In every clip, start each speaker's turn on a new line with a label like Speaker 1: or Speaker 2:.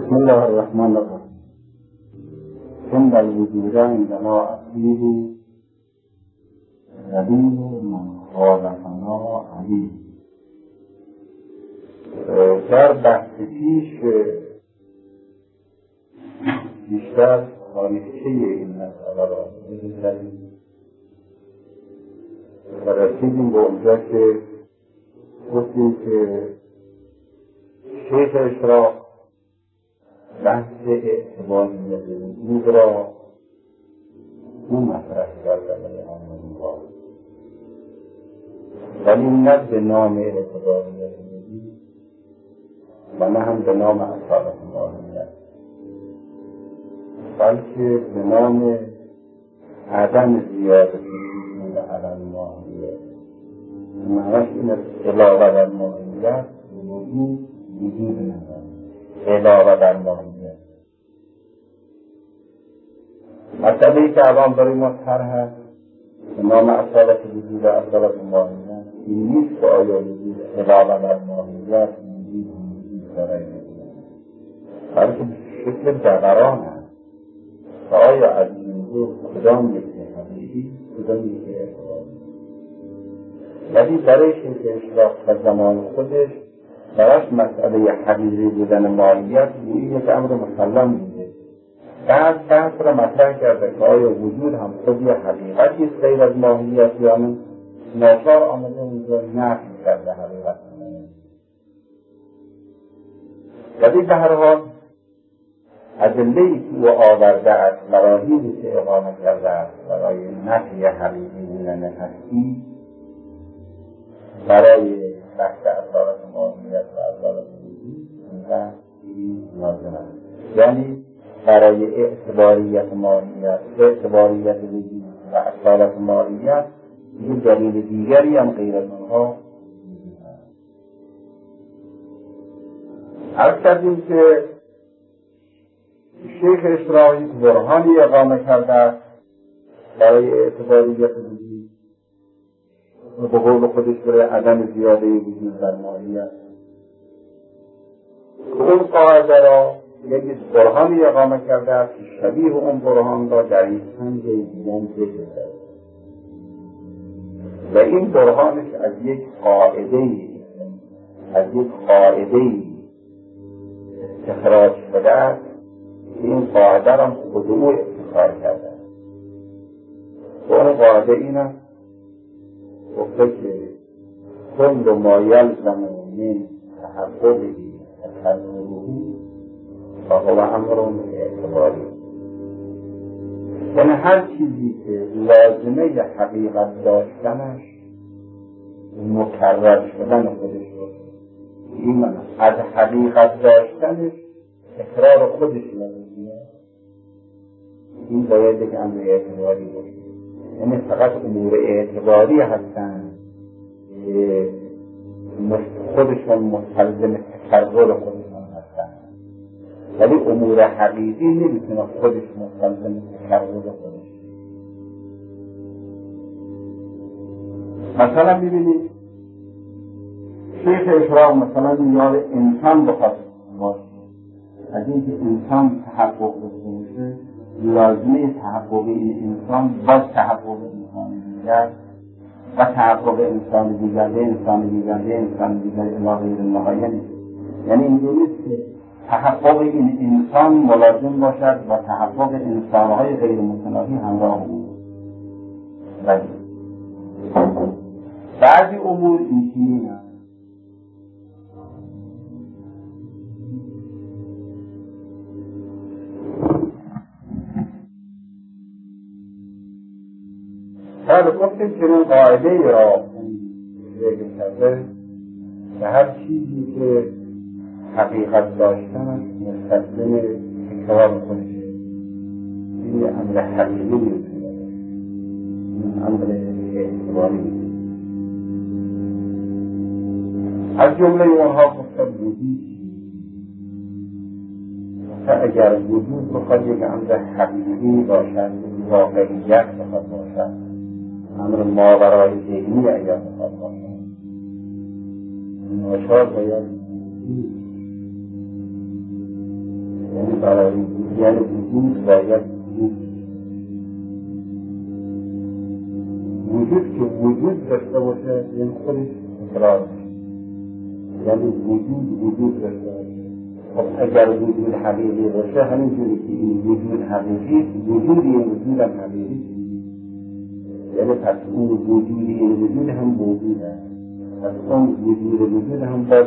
Speaker 1: بسم الله الرحمن الرحیم. إن الوجود عندنا أصيل ذلیل من خالقنا علیل. در بحث پیش بیشتر تاریخچه این مسئله را بگذاریم و رسیدیم به اونجا که گفتیم که شیخ اشراق بحث اعتباریت وجود را او مطرح کرده ولی نه به نام اعتباریت وجود و نه هم به نام اصالت ماهیت، بلکه به نام عدم زیادت وجود عدم ماهیت. معنیش این علاوه در ماهیت وجود نداره، علاوه در ماهیت. مسئله‌ای که الان برای ما طرح هست به نام اصالت وجود و اصالت ماهیت این نیست که آیا وجود علاوه در ماهیت وجود داره، بلکه شکل جبران هست و آیا از این دو کدام یکی حقیقی کدام یکی اعتباری. ولی برای شیخ اشراق و زمان خودش براش مسئله حقیقی بودن ماهیت یک امر مسلم بوده. بعد بحث را مطرح کرده که آیا وجود هم خود یه حقیقتی است غیر از ماهیت یا نه. ناچار آمده اونجا نفی کرده حقیقت. ولی به هر حال ادله‌ای که او آورده است، مراحلی که اقامه کرده است برای نفی حقیقی بودن هستی، برای بحث اصالت ماهیت و اصالت وجود و این لازم است. یعنی برای اعتباریت ماهیت، اعتباریت وجود و اصالت ماهیت یه دلیل دیگری هم غیر از آنها وجود است. عرض کردیم که شیخ اشراقی برهانی اقامه کرده است برای اعتباریت وجود و به قول خودش برای عدم زیاده وجود در ماهیت. اون قاعده را یک برهانی اقامه کرده است که شبیه اون برهان را در این چند دیگران ذکر کرده و این برهانش از یک قاعده استخراج شده است که این قاعده را خود او ابتکار کرده است. و اون قاعده این است گفته که کل ما یلزم من تحققه تحققه فهو امر اعتباری. یعنی هر چیزی که لازمه حقیقت داشتنش مکرر شدن خودش باشه، این از حقیقت داشتنش تکرار خودش لازمه، این باید یک امر اعتباری باشه. یعنی فقط امور اعتباری هستند که خودشون مستلزم تکرر خودشون هستند، ولی امور حقیقی نمیتونه خودش مستلزم تکرر خودش. مثلا ببینید شیخ اشراق مثلا میاد انسان بخواد باشه، از اینکه انسان تحقق بشه لازمه تحقق این انسان باز تحقق انسان دیگر و تحقق انسان دیگر به انسان دیگر الا غیر النهایه نیست. یعنی اینجوری نیست که تحقق این انسان ملازم باشد و تحقق انسانهای غیر متناهی همراه او. ولی بعضی امور اینچنین است. حالا گفتیم که این قاعده را ذکر کرده که هر چیزی که حقیقت داشتن مستلزم تکرار خودشه، این امر حقیقی نیست، این امر اعتباری نیست. از جمله اونها گفتن وجود، اگر وجود بخواد یک امر حقیقی باشد، واقعیت بخواد باشد، امر ماورای ذهنی اگر بخواد باشد، ناچار باید برای یعنی وجود باید وجود که وجود داشته باشه این خودش اقرار یعنی وجود داشته باشه. خب اگر وجود حقیقی باشه همینجوری که این وجود حقیقی وجود این وجود هم حقیقی یعنی پس اون وجود این وجود هم موجود است پس اون وجود هم باید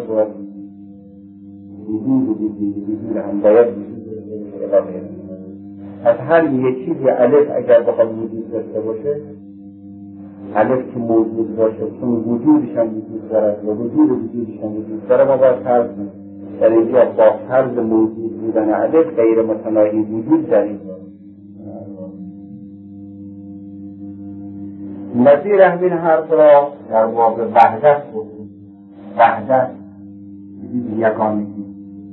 Speaker 1: وجود هم باید وجود پس هر یک چیزی الف اگر بخواد وجود داشته باشه الف که موجود باشه چون وجودش هم وجود دارد و وجودش هم وجود دارد ما باید فرض کنیم در اینجا با فرض موجود بودن الف غیر متناهی وجود در این نظیر همین حرف را در باب وحدت بودیم وحدت یگانگی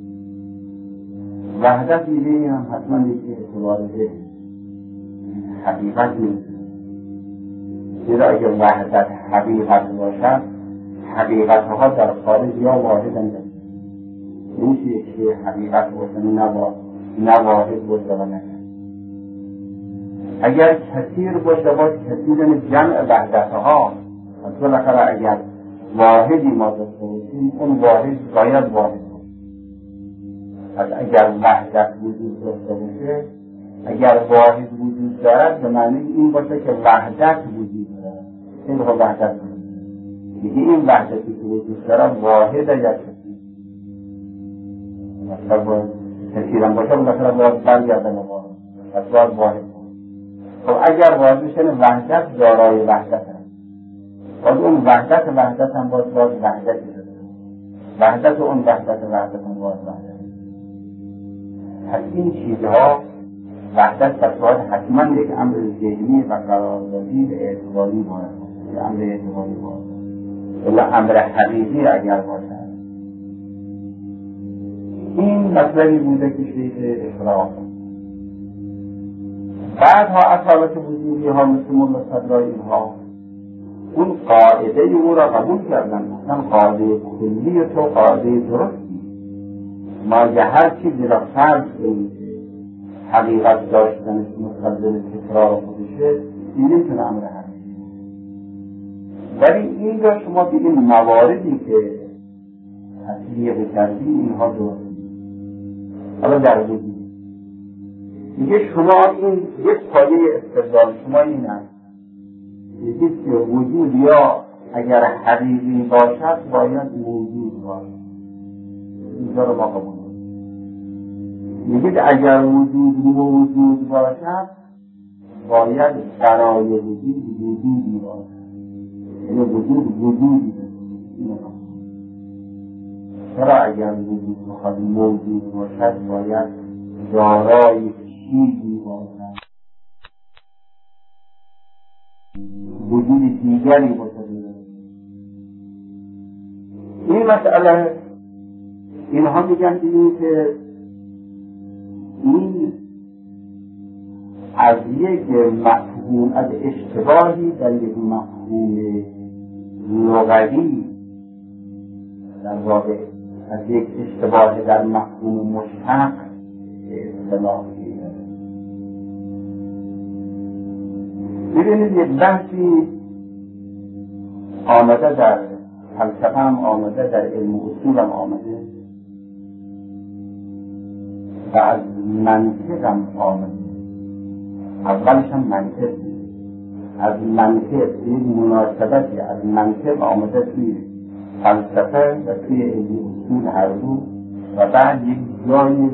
Speaker 1: وحدت میدهی هم حتما یکی اعتبار ده حقیقت نیست زیرا اگر وحدت حقیقت باشد حقیقتها در خارج یا واحدن نمیشه یکی حقیقت باشه نه واحد باشه و نه اگر کثیر باشه باید کثیر جمع وحدتها بالاخره اگر واحدی ما داشته باشیم اون واحد باید واحد باشه پس اگر وحدت وجود داشته باشه اگر واحد وجود دارد به معنی این باشه که وحدت وجود دارد این رو وحدت وجود دیگه این وحدتی که وجود دارد واحد یا کثیر مثلا کثیرم باشه بالاخره باید برگردن واحد پس باید واحد خب اگر واحد بشه وحدت دارای وحدت هست باید اون وحدت هم باید وحدتی داره وحدت اون وحدت هم باید وحدت پس این چیزها وحدت پس باید حتما یک امر ذهنی و قراردادی به اعتباری باید یک امر اعتباری باید ولی امر حقیقی اگر باشه این مطلبی بوده که شیخ اشراق بعدها اصالت وجودی ها مثل ملا صدرایی ها اون قاعده او را قبول کردن مثلا قاعده کلی تو قاعده درستی ما هر چیزی را فرض کنیم حقیقت داشتنش مستلزم تکرار خودشه این نمیتونه امر حقیقی ولی این را شما بگید مواردی که تطبیق کردی اینها درستی حالا در وجود میگه شما این یک پایه استدلال شما این است میگید که وجود یا اگر حقیقی باشد باید موجود باشد اینجا رو با قبول میگید اگر وجود موجود باشد باید برای وجود وجودی باشد یعنی وجودی باشد چرا اگر وجود بخواد موجود باشد باید دارای چیزی باشد وجود دیگری باشد این مسئله اینها میگن که این از یک مفهوم از اشتباهی در یک مفهوم لغوی در واقع از یک اشتباه در مفهوم مشتق اصطلاحی ببینید یک بحثی آمده در فلسفه هم آمده در علم اصول هم آمده و از منطق هم آمده اولش هم منطق از منطق یک مناسبتی از منطق آمده توی فلسفه و توی علم اصول هر دو و بعد یک جای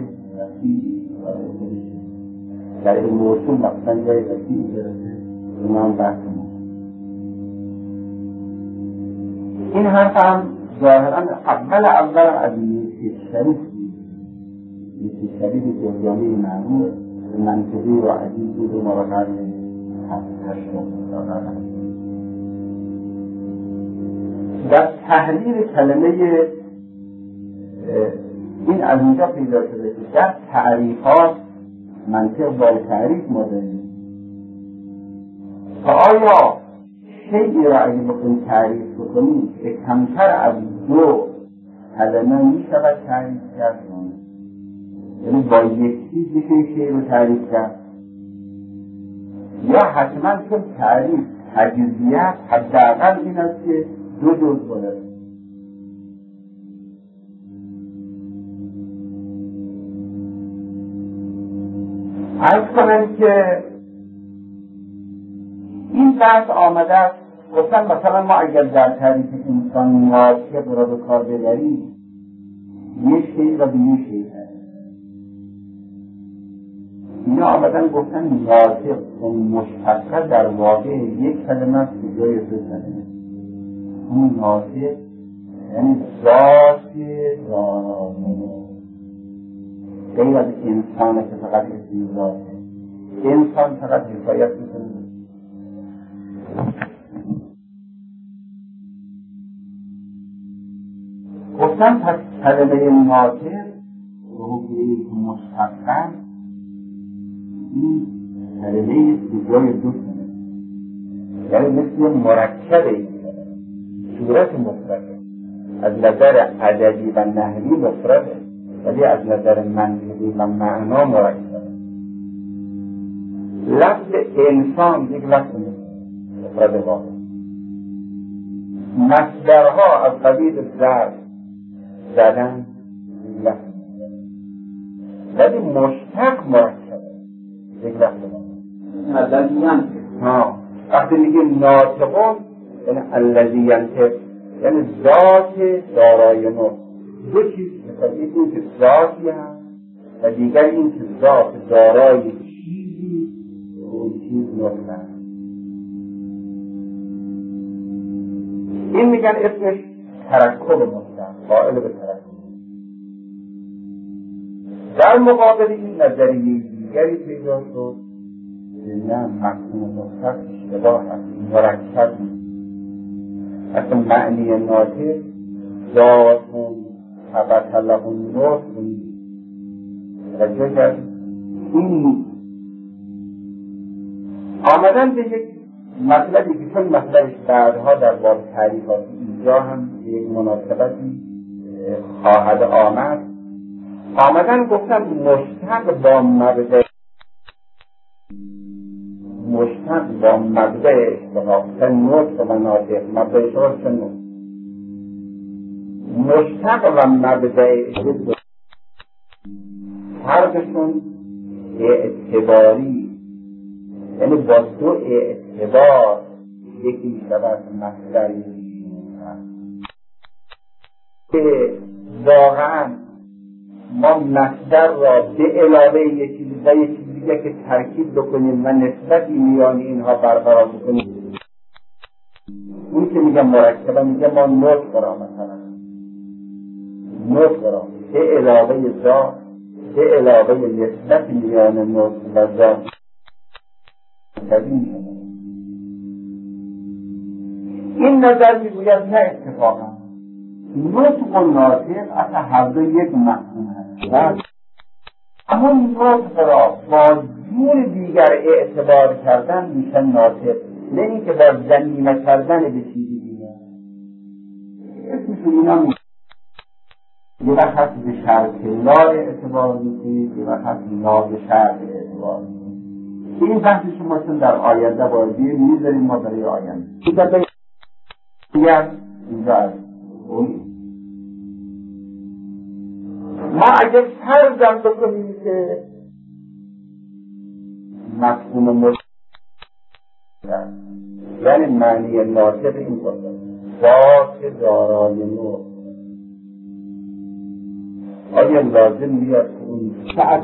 Speaker 1: در علم اصول مثلا جای وسیعی گرفته اونم بحث این حرف هم ظاهرا اول از نیستی شریف نیستی شریف جرجانی معروف منطقی و عزیز بود و مراقب در تحلیل کلمه این از اینجا پیدا شده که در تعریفات منطق با تعریف ما داریم تا آیا شیئی را اگه بکنیم تعریف بکنیم که کمتر از دو کلمه می شود تعریف کرد یعنی با یک چیز میشه شیء رو تعریف کرد، یا حتما چون تعریف تجزیه حداقل این است که دو جزء باید. عرض کنم که این بحث آمده است، گفتن مثلا ما اگر در تعریف انسان ناطق را به کار ببریم یه شیء و به یه شیء هست. اینا آمدن گفتن ناطق اون مشتقه در واقع یک کلمه است به جای دو کلمه. اون ناطق یعنی ذات دانانه، غیر از انسانه که فقط اسم ذاته. انسان فقط حکایت میکنه. گفتن پس کلمه ناطق رو به یک مشتقه این کلمه است به جای دو کلمه، یعنی مثل مرکب این کلمه، صورت مفرده، از نظر عددی و نحوی مفرده ولی از نظر منطقی و معنا مرکبه. لفظ انسان یک لفظ مفرد واحد، مصدرها از قبیل ضرب، زدن، لفظ ولی مشتق مرکبه یک لفظ واحد. وقتی میگه ناطقون یعنی الذی ینطق، یعنی ذات دارای نطق. دو چیز مثلا این که ذاتی هست و دیگر این که ذات دارای چیزی اون چیز نطق هست. این میگن اسمش ترکب مطلق، قائل به ترکب. در مقابل این نظریه دیگری پیدا شد نه مفهوم مطلق اشتباه هست، مرکب نیست. اصلا معنی ناطق ذاتون ثبت له النطق نیست، توجه کرد؟ این آمدن به یک مطلبی که چون مطلبش بعدها در باب تعریفات اینجا هم یک مناسبتی خواهد آمدن گفتن مشتق با مبدأ اشتقاق نطق و ناطق، مبدأ اشتقاق چه نطق؟ مشتق و مبدأ اشتقاق فرقشون اعتباری، یعنی با دو اعتبار یکی میشود مصدر یکی که واقعا ما مصدر را به علاوه یکی دیگه که ترکیب بکنیم و نسبتی میان اینها برقرار بکنیم، اون که میگه مرکبه میگه ما نطق را مثلا نطق را به علاوه ذات به علاوه نسبت میان نطق و ذات این نظر میگوید نه اتفاقا نطق و ناطق اصلا هر دو یک مفهوم هست. همون نطق را با جور دیگر اعتبار کردن میشه ناطق، نه اینکه با ضمیمه کردن به چیزی دیگر. اسمشون اینا میشه یه وقت هست به شرط لا اعتبار میکنید، یه وقت هست لا به شرط اعتبار میکنید. این بحث شما چون در آینده بازی میذاریم ما برای آینده اینجا از ما اگر فرضم بکنیم که مفهوم مشترک یعنی معنی ناطق این باشه ذات دارای نطق، آیا لازم میاد که اون ساعت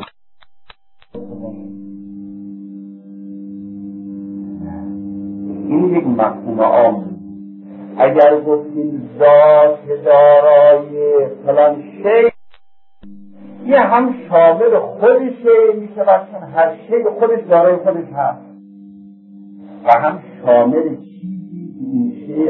Speaker 1: این یک مفهوم عام. اگر گفتیم ذات دارای فلان شی یه هم شامل خودشه میشه چون هر شی خودش دارای خودش هست و هم شامل چیزی این شی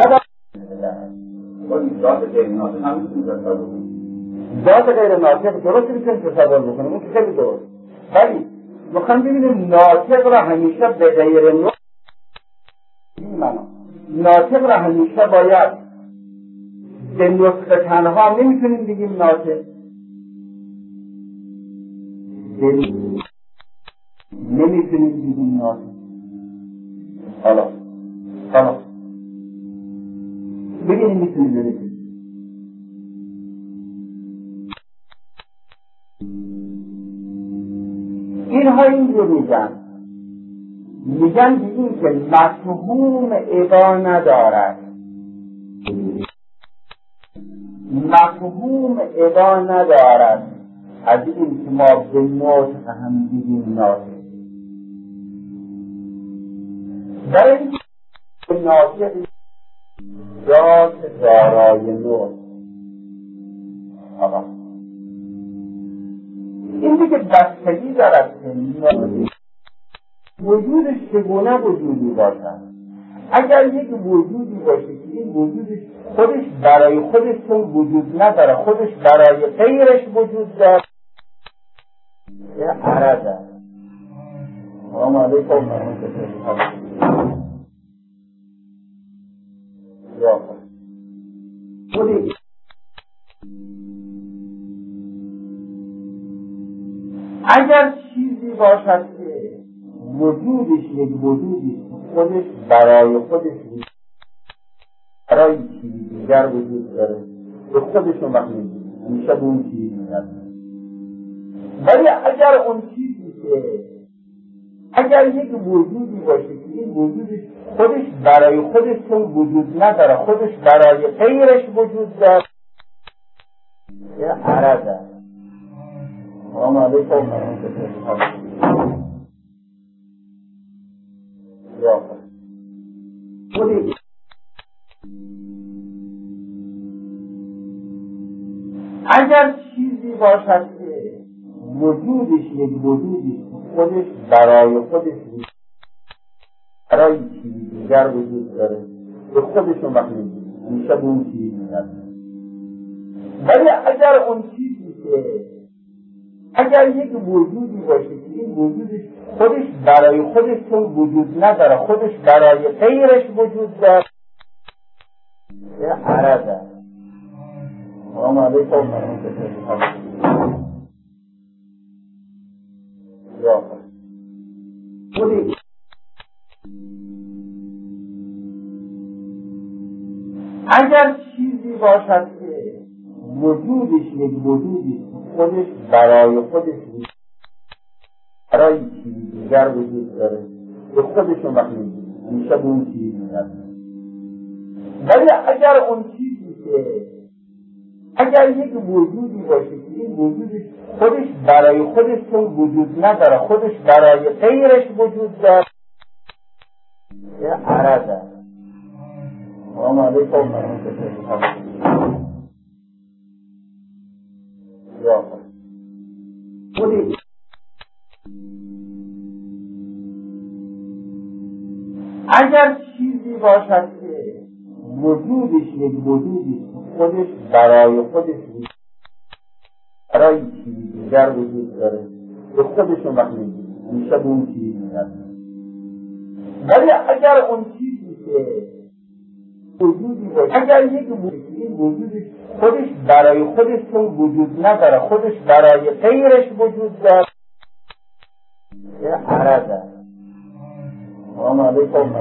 Speaker 1: ذات غیر ناطق هم ذات غیر ناطق درست میتونیم تصور بکنیم، اون که خیلی درست، ولی میخوام ببینیم ناطق را همیشه به غیر ناطق را همیشه باید به نطق تنها نمیتونیم بگیم ناطق، نمیتونیم بدون ناطق. حالا ببینیم میتونیم ببینیم اینها این رو میگن به این که مفهوم ابا ندارد. مفهوم ابا ندارد از این که ما به نطق هم بگیم ناطق. برای این که ناطق ذات دارای نطق. این دیگه بستگی دارد که وجودش چگونه وجودی باشد. اگر یک وجودی باشه که این وجودش خودش برای خودش چون وجود نداره، خودش برای غیرش وجود داره، یه عرض است. سلام علیکم اگر چیزی باشد که وجودش یک وجودی خودش برای خودش وجود، برای چیزی دیگر وجود داره، به خودش رو مخلوق میشه به اون چیزی میاد. ولی اگر اون چیزی که اگر یک وجودی باشه که این وجودش خودش برای خودش چون وجود نداره، خودش برای غیرش وجود داره، یه عرض است. سلام علیکم اگر چیزی باشد که وجودش یک وجودی خودش برای خودش وجود، برای چیزی دیگر وجود داره، به خودش رو مخلوق میشه به اون چیزی میاد. ولی اگر اون چیزی که اگر یک وجودی باشه که این وجودش خودش برای خودش چون وجود نداره، خودش برای غیرش وجود داره، یه عرض است. سلام علیکم اگر چیزی باشد که وجودش یک وجودی خودش برای خودش وجود، برای چیزی دیگر وجود داره، به خودش رو مخلوق میشه به اون چیزی میاد. ولی اگر اون چیزی که اگر یک وجودی باشه که این وجودش خودش برای خودش چون وجود نداره، خودش برای غیرش وجود داره، یه عرض است. سلام علیکم اگر چیزی باشد که وجودش یک وجودی خودش برای خودش وجود، برای چیزی دیگر وجود داره، به خودش رو مخلوق میشه به اون چیزی میاد. ولی اگر اون چیزی که وجودی باشه اگر یک وجودی این وجودش خودش برای خودش چون وجود نداره، خودش برای غیرش وجود داره، یه عرض است. سلام علیکم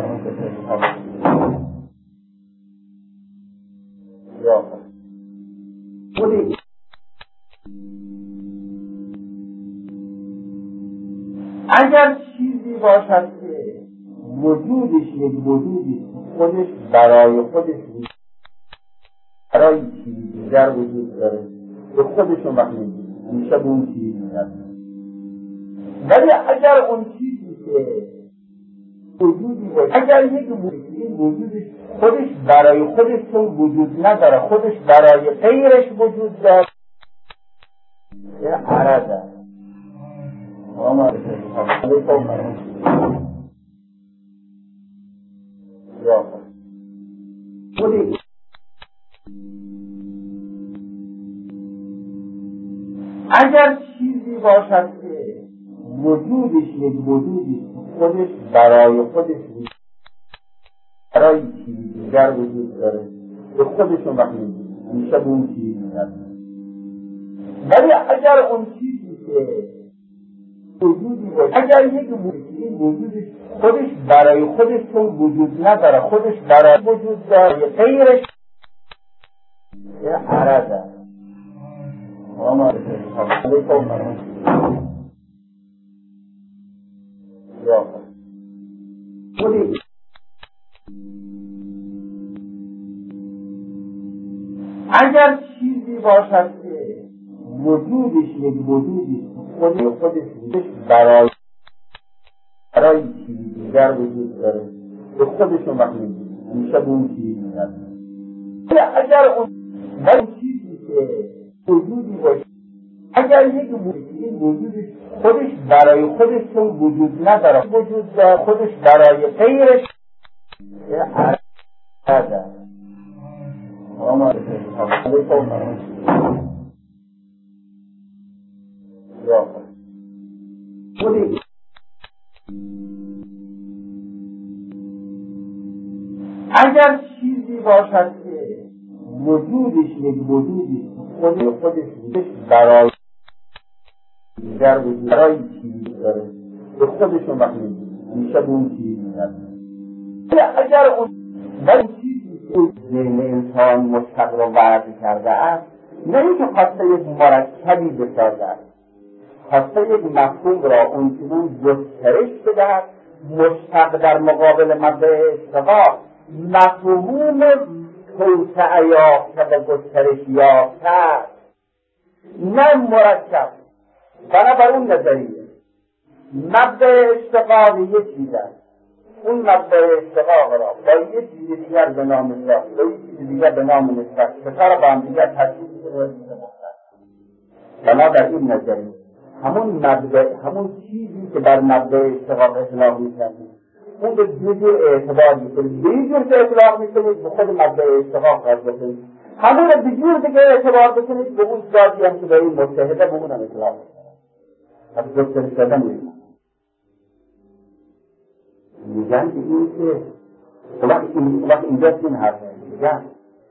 Speaker 1: اگر چیزی باشد که وجودش یک وجودی خودش برای خودش وجود، برای چیزی دیگر وجود داره، به خودش رو مخلوق میشه به اون چیزی میاد. ولی اگر اون چیزی که وجودی باشه اگر یک وجودی این وجودش خودش برای خودش چون وجود نداره، خودش برای غیرش وجود داره، یه عرض است. سلام علیکم اگر چیزی باشد که وجودش یک وجودی خودش برای خودش وجود، برای چیزی دیگر وجود داره، به خودش رو مخلوق میشه به اون چیزی میاد. ولی اگر اون چیزی که وجودی باشه، اگر یک این وجودش خودش برای خودش چون وجود نداره، خودش برای وجود داره، غیرش یه عرضه اگر چیزی باشد که وجودش یک وجودی خودش برای چیزی دیگر وجود داره، به خودشون وقت میشه به اون چیزی میگن. اگر اون چیزی که وجودی باشه، اگر یک این وجودش خودش برای خودش چون وجود نداره، وجود داره، خودش برای غیرش یه عرضه اگر چیزی باشد که وجودش یک وجودی خودش برای دیگر وجود برای چیزی داره، به خودشون وقت میشه به اون چیزی میگن. اگر اون چیزی که ذهن انسان مشتق را وضع کرده است، نه اینکه خواسته یک مرکبی بسازه است، خواسته یک مفهوم را اونچنان گسترش بدهد مشتق در مقابل مبدأ اشتقاق، مفهوم توسعه یافته و گسترش یافته، نه مرکب. بنابر اون نظریه مبدأ اشتقاق یک چیز است، اون مبدأ اشتقاق را با یک چیز دیگر به نام نسبت، با یک چیز دیگر به نام نسبت بسار با هم دیگر ترکیب کنید. بنابر این نظریه همون چیزی که بر مبدأ اشتقاق اطلاق می‌کنید اون به دو جور اعتبار می‌کنید. به این جور که اطلاق می‌کنید به خود مبدأ اشتقاق قرار بکنید، همون رو به جور دیگه اعتبار بکنید به اون ذاتی هم که به این متحده به اون هم اطلاق می‌کنید. از گسترش دادن میگن که این که وقت اینجا این حرف میگن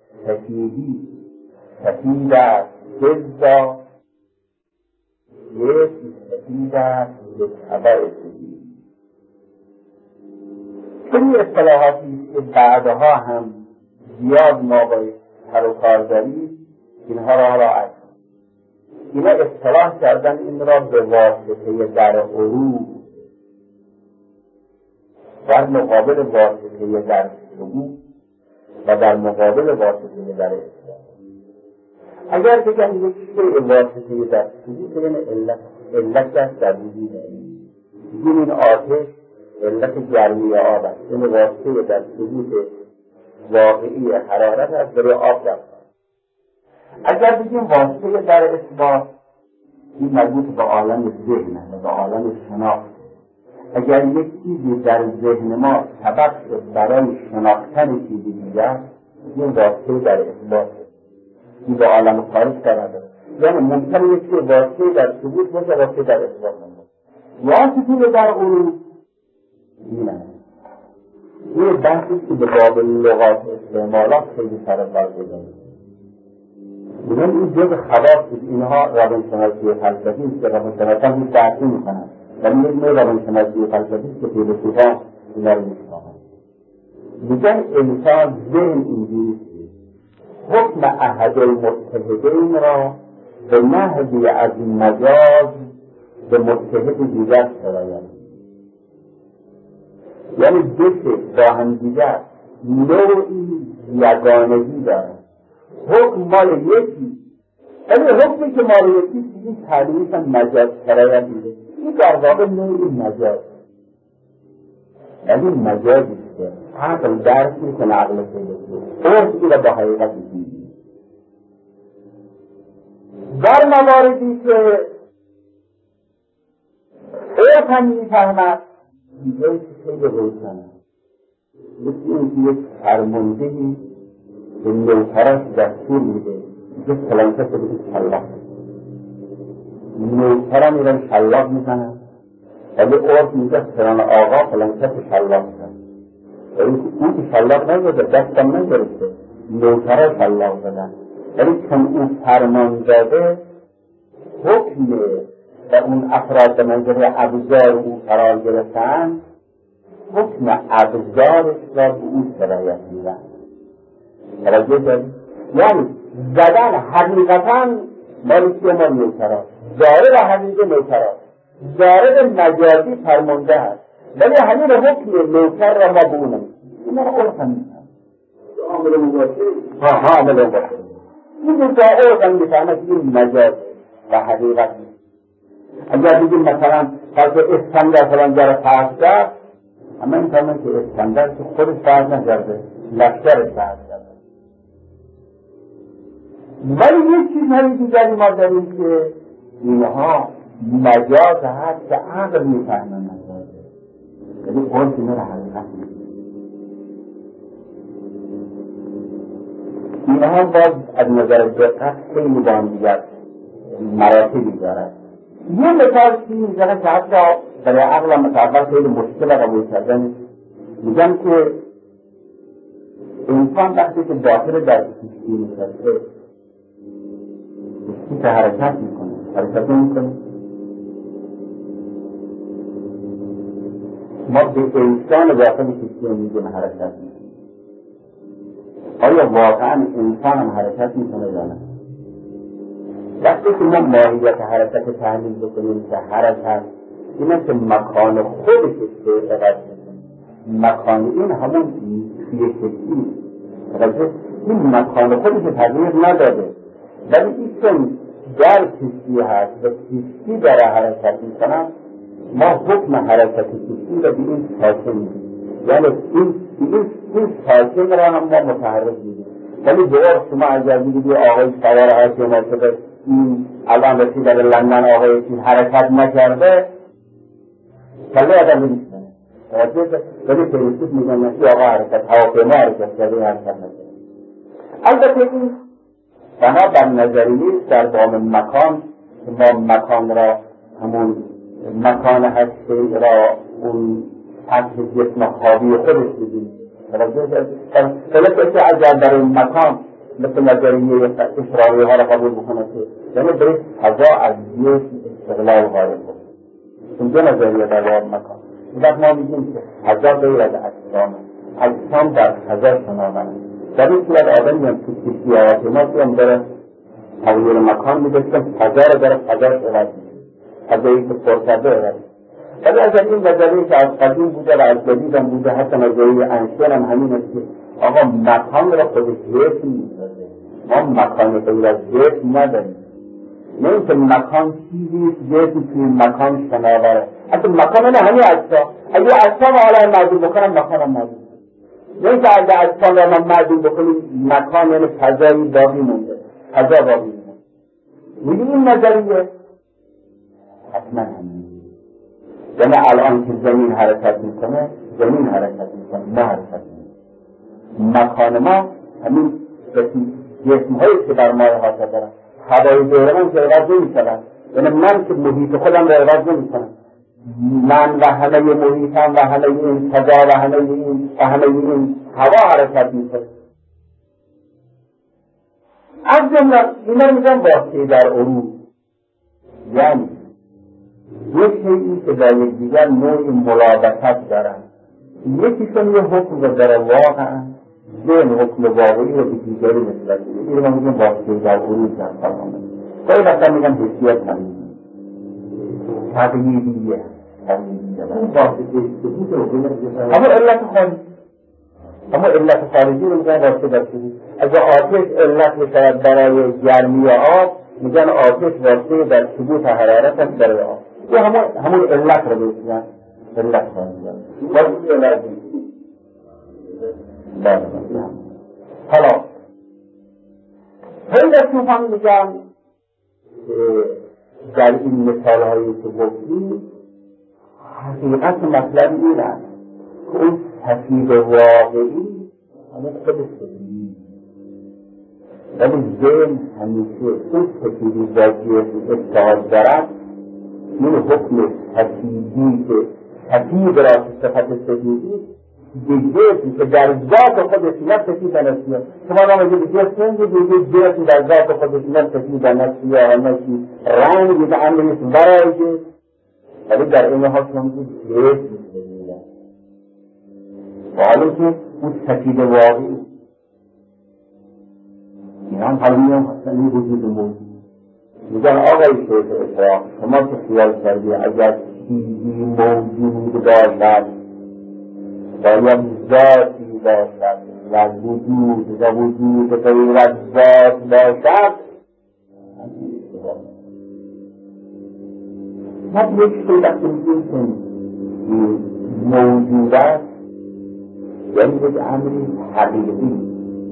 Speaker 1: تفید است جزا یک تفید است به طبع تفید. این اصطلاحاتی که بعدها هم زیاد ما باید هر و کار داریم اینها را راعت. اینا اصطلاح کردن این را به واسطه در عروض در مقابل واسطه در ثبوت و در مقابل واسطه در اثبات. اگر بگم یک شیء واسطه در ثبوت یعنی علت است در وجود این آتش علت گرمی آب است، یعنی واسطه در ثبوت واقعی حرارت است برای آب در. اگر بگیم واسطه در اثبات این مربوط به عالم ذهن است، به عالم شناخت. اگر یک چیزی در ذهن ما سبب شد برای شناختن چیزی دیگر این واسطه در اثبات این به عالم خارج قرار داره. یعنی ممکنه یک چیز واسطه در ثبوت باشه واسطه در اثبات نباشه. واسطه در عروض این بحثی که به باب لغات استعمالات خیلی سر برگزیده. میگن این جز خواص اینها روانشناسی فلسفی است که روانشناسان هیچ بحثی میکنن، ولی یک نوع روانشناسی فلسفی است که فیلسوفان اینا رو میشناسن. میگن انسان ذهن اینجوری حکم احد المتحدین را به نحوی از مجاز به متحد دیگر سرایت، یعنی دو شکل با هم دیگر نوعی یگانگی دارد. حکم مال یکی، ولی حکمی که مال یکی این تعلیمش هم مجاز سرایت میده. این در واقع نوعی مجاز، ولی مجازی که عقل درک میکنه، عقل فیلسوف عرفی را با حقیقت می‌بینه. در مواردی که عرف هم میفهمد دیگه خیلی روشنه، مثل این که یک فرماندهی به نوکرش دستور میده که فلان کس بگید شلاق، نوکرها میرن شلاق میزنن، ولی عرف میگه فلان آقا فلان کس شلاق زد، ولی اون که شلاق نزده دستم نگرفته، نوکرها شلاق زدن، ولی چون اون فرمان داده حکم و اون افراد به منظره ابزار او قرار گرفتن، حکم ابزارش را به او سرایت میدن. توجه دارید؟ یعنی زدن حقیقتا مالی که ما نوکرات، ظاهر و حقیقی نوکرات، ظاهر مجازی فرمانده هست، ولی همین حکم نوکر را ما به او نمیدن. اینا را عرفا میدن عامل مباشر عامل مباشر این که عرفا میفهمد این مجاز و حقیقت نیست. اگر بگیم مثلا فرض اسکندر فلان جا را فرض کرد، اما این فرمان که اسکندر که خودش فرض نکرده، لشکرش فرض کرده. ولی یک چیزهای دیگری ما داریم که اینها مجاز هست که عقل میفهمه مجازه، یعنی قرص اینا را حقیقت نیست. اینها باز از نظر دقت خیلی با هم دیگر مراتبی دارد. یه مثال که میزنه که حتی برای عقل متعبر خیلی مشکل قبول کردن، میگن که انسان وقتی که داخل در کشتی نشسته، کشتی که حرکت میکنه ما به انسان داخل کشتی میگیم حرکت میکنه. آیا واقعا انسان هم حرکت میکنه یا نه؟ وقتی که ما ماهیت حرکت تحلیل بکنیم که حرکت اینه که مکان خودش استعداد میکنه، مکان این همون توی کشتی این مکان خودش تغییر نداده، ولی این چون در کشتی هست و کشتی داره حرکت میکنه، ما حکم حرکت کشتی را به این ساکن میدیم، یعنی این ساکن را هم ما متحرک میدیم. ولی دوار شما اگر بگید آقای سوار هاشیما شده این الان رسیده به لندن، آقای این حرکت نکرده، کله آدم نمیشنه. ولی پریسیت میگن این آقا حرکت هواپیما حرکت کرده، حرکت نکرده. البته این بنابر نظریه در بام مکان که ما مکان را همون مکان هستی را اون سطح جسم خوابی خودش بدیم. ولی که اگر در این مکان مثل نظریه اشراقی ها را قبول بکنه که یعنی برای فضا از جسم استقلال غایب بود. اینجا نظریه در بام مکان. وقت ما میگیم که فضا غیر از اجسام در فضا شناورند. در این صورت آدمی هم تو کشتی هواپیما که هم داره تغییر مکان میده که فضا را داره فضاش عوض میده، فضایی که پرکرده عوض میده. ولی اگر این نظریه که از قدیم بوده و از جدید هم بوده، حتی نظریه اینشتین هم همین است که آقا مکان را خودش جسم میسازه، ما مکان غیر از جسم نداریم. نه اینکه مکان چیزی جسم توی مکان شناوره، حتی مکان نه همین اجسام، اگه اجسام حالا معدول بکنم مکان هم معدول، نه اینکه اگه اجسام را من معدول بکنیم مکان یعنی فضایی باقی مونده، فضا باقی مونده. میگه این نظریه حتما همین، یعنی الان که زمین حرکت میکنه، زمین حرکت میکنه، ما حرکت میکنه. مکان ما همین جسم هایی که بر ما احاطه دارن، هوای دور من که عوض نمیشود، یعنی من که محیط خودم را عوض نمیکنم، من و همه محیطم و همه این فضا و همه این هوا حرکت میکنه. از جمله اینا میگن واسطه در عروض، یعنی یک شیئی که در یک دیگر نوعی ملابست دارن، یکیشون یه حکم رو داره واقعا، این حکم واقعی رو به دیگری نسبت میده. این رو میگن واسطه در عروض در فرامه. خیلی وقتا میگن حسیت تغییریه، تغییریه. اون واسطه اما علت خارجی رو میگن واسطه در عروض. اگه آتش علت بشود برای گرمی آب، میگن آتش واسطه در ثبوت حرارت است برای آب. یه همون علت رو بگیرن، علت خارجی علت حالا خیلی دستوفان میگن در این مثال هایی که گفتیم حقیقت مطلب این است که اون تکلیف واقعی همه خودش بگیریم، ولی ذهن همیشه اون تکلیف واقعی اتحاد دارد. این حکم تکلیفی که تکلیف را صفت سجودی به جسم که در ذات خودش نه سفید نه سیاه. شما نامه به جسم نمیدید به جسم در ذات خودش نه سفید نه سیاه نه چی رنگی به امریست برای جسم، ولی در این حال شما میگید جسم میگید حالا که اون سفید واقعی این هم حالا میگم اصلا این وجود موجود میگن آقای شیخ اسحاق شما که خیال کردی اگر چیزی موجود باشد باید ذاتی باشد و وجود غیر از ذات باشد. من یک شیء وقتی میگیم که موجود است یعنی یک امری حقیقی،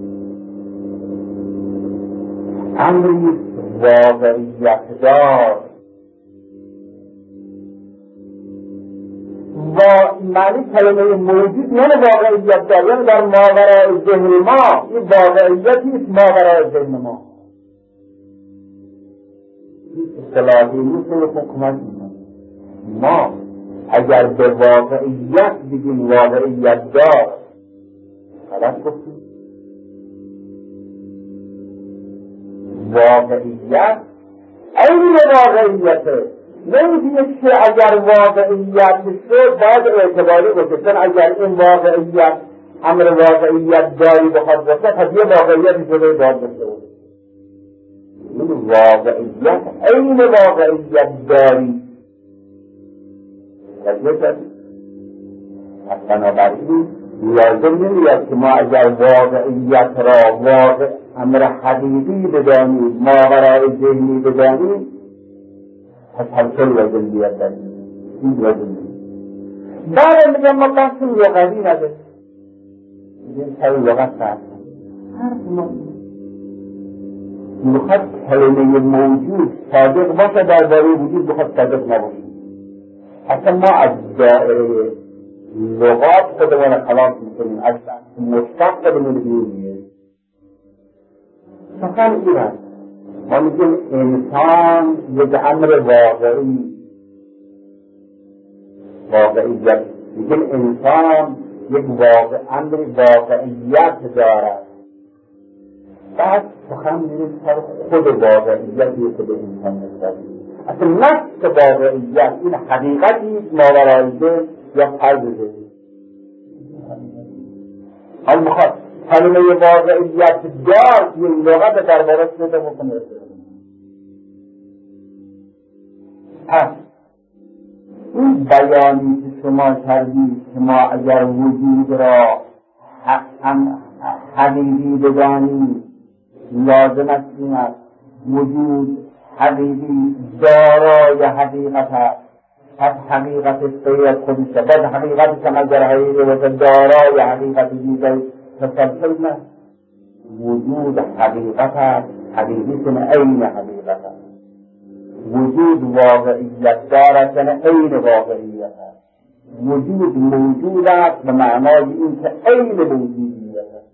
Speaker 1: امری واقعیت دار و معنی کلمه موجود یعنی واقعیت دار، یعنی در ماورای ذهن ما این واقعیتی است ماورای ذهن ما. اصطلاحی نیست که کمک میکنه. ما اگر به واقعیت بگیم واقعیت دار غلط گفتیم. واقعیت عین واقعیته، نمیدونید که اگر واقعیت شد باید اعتباری باشه، چون اگر این واقعیت امر واقعیت داری بخواد باشه پس یه واقعیتی شده باید باشه. این واقعیت عین واقعیت داری پس بنابراین لازم نمیاد که ما اگر واقعیت را واقع امر حقیقی بدانیم ماورای ذهنی بدانیم پس همچون لازم بیاد در این لازم نمید. بعد میگم ما بحث لغوی نداریم، میگیم سر لغت فرد هر ما میخواد کلمه موجود صادق باشه درباره وجود بخواد صادق نباشه. اصلا ما از دائره لغات خودمون خلاص میکنیم، از مشتق خودمون بیرونیم. سخن این هست ما میگیم انسان یک امر واقعیت، میگیم انسان یک امر واقعیت دارد. بعد سخن میریم سر خود واقعیتی که به انسان نسبتی. اصلا نفس واقعیت این حقیقتی ماورای ذهن یا فرض ذهن. هم میخواد کلمه واقعیت دار یک لغت دربارش بده بکنه. پس این بیانی که شما کردید که ما اگر وجود را حقیقی بدانیم لازم است این است وجود حقیقی دارای حقیقت است، پس حقیقت سید خودش بعد حقیقت هم اگر حقیقی و دارای حقیقت دیگر تسلسل نه. وجود حقیقت است، حقیقی کنه عین حقیقت است. وجود واقعیت دارد کنه عین واقعیت است. وجود موجود است به معنای این که عین موجودیت است.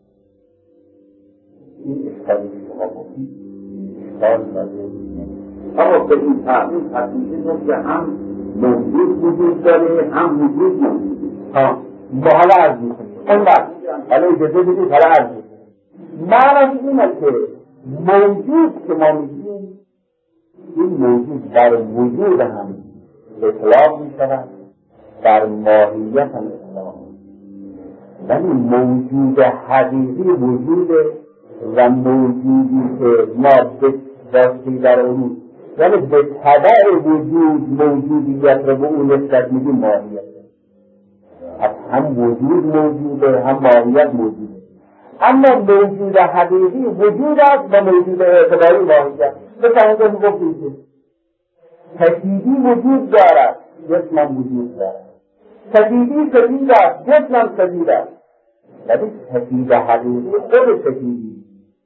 Speaker 1: این اشکالی شما بودید اشکال ندارید. اما به این تعمیم تصمیشون که هم موجود وجود داره هم وجود موجود داره. با حالا عرض میکنیم اون وقت حالا اجازه بدید حالا عرض میکنیم. معنی اینه که موجود که ما میگیم این موجود در وجود هم اطلاق میشود، در ماهیت هم اطلاق میشود. ولی موجود حقیقی وجوده و موجودی که ما دستی در اون یعنی به تبع وجود موجودیت رو به اون نسبت میگیم ماهیت. از هم وجود موجوده هم ماهیت موجوده. اما موجود حقیقی وجود است و موجود اعتباری ماهیت. بسنده میگفتیم سفیدی وجود دارد جسمم وجود دارد، سفیدی سفید است جسمم سفید است، ولی سفید حقیقی خود سفیدی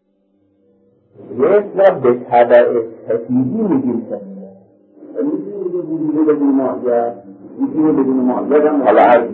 Speaker 1: جسم به تبع سفیدی میگیم سفید است. میگیم وجود بدون ماهیت، میگیم بدون ماهیت هم حالا عرض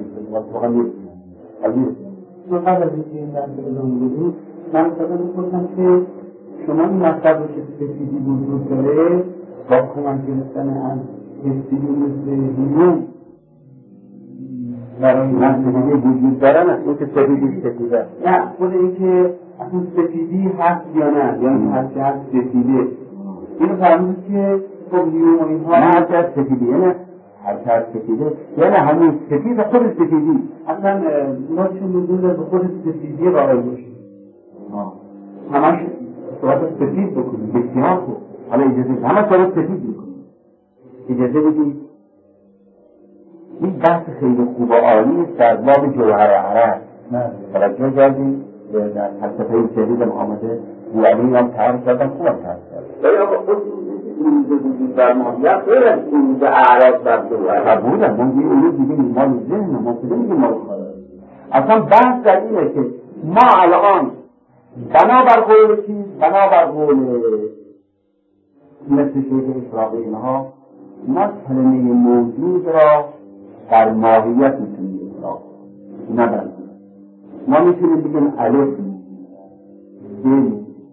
Speaker 2: من قبل از اینکه این درس ادامه بدید من فقط می‌پرسم که شما این مطلب رو که سفیدی وجود داره با کمک گرفتن از حسی مثل هیلوم و
Speaker 1: برای من سفیدی وجود داره نه، اون که سفیدی سفیده
Speaker 2: نه، خود این که اصلا سفیدی هست یا نه، یا این هست که هست سفیده اینو فرمود که خب لیوم و اینها
Speaker 1: نه هست از سفیدی نه هست از سفیده یعنی همون سفید خود سفیدی
Speaker 2: اصلا ما چون نزول به خود سفیدی قائل باشیم همش صورت سفید بکنیم بسیار خوب
Speaker 1: حالا اجازه همه صورت سفید میکنیم اجازه بدید این بحث خیلی خوب و عالی است در باب جوهر و عرض توجه کردیم در فلسفه جدیدم آمده بوعلی هم تعریف کردن خوب هم تعریف کردن
Speaker 3: وجود در ماهیت غیر از وجود اعراض در جوهر
Speaker 1: قبول هم من اونو دیگه مال ذهن ما کده میگه مال خارج اصلا بحث در اینه که ما الان بنابر قول چیز بنابر قول مثل شیخ اشراقی اینها ما کلمه موجود را در ماهیت میتونیم اطلاق نه در ما میتونیم بگیم الف دل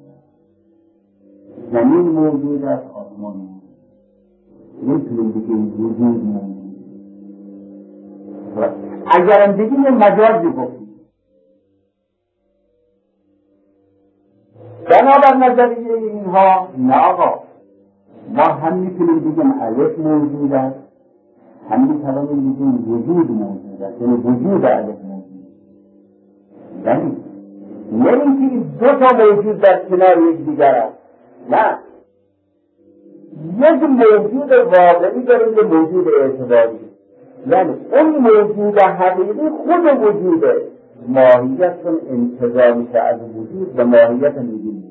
Speaker 1: زمین موجود است آسمان موجود نمیتونیم بگیم وجود موجود اگرم بگیم مجازی گفتیم بنابر نظریه اینها نه آقا ما هم میتونیم بگیم الف موجود است هم میتونیم بگیم وجود موجود است یعنی وجود الف موجود یعنی نمیتونیم دو تا موجود در کنار یکدیگر است نه یک موجود واقعی داریم یه موجود اعتباری یعنی اون موجود حقیقی خود وجوده ماهیت چون انتظار میشه از وجود به ماهیت میگیم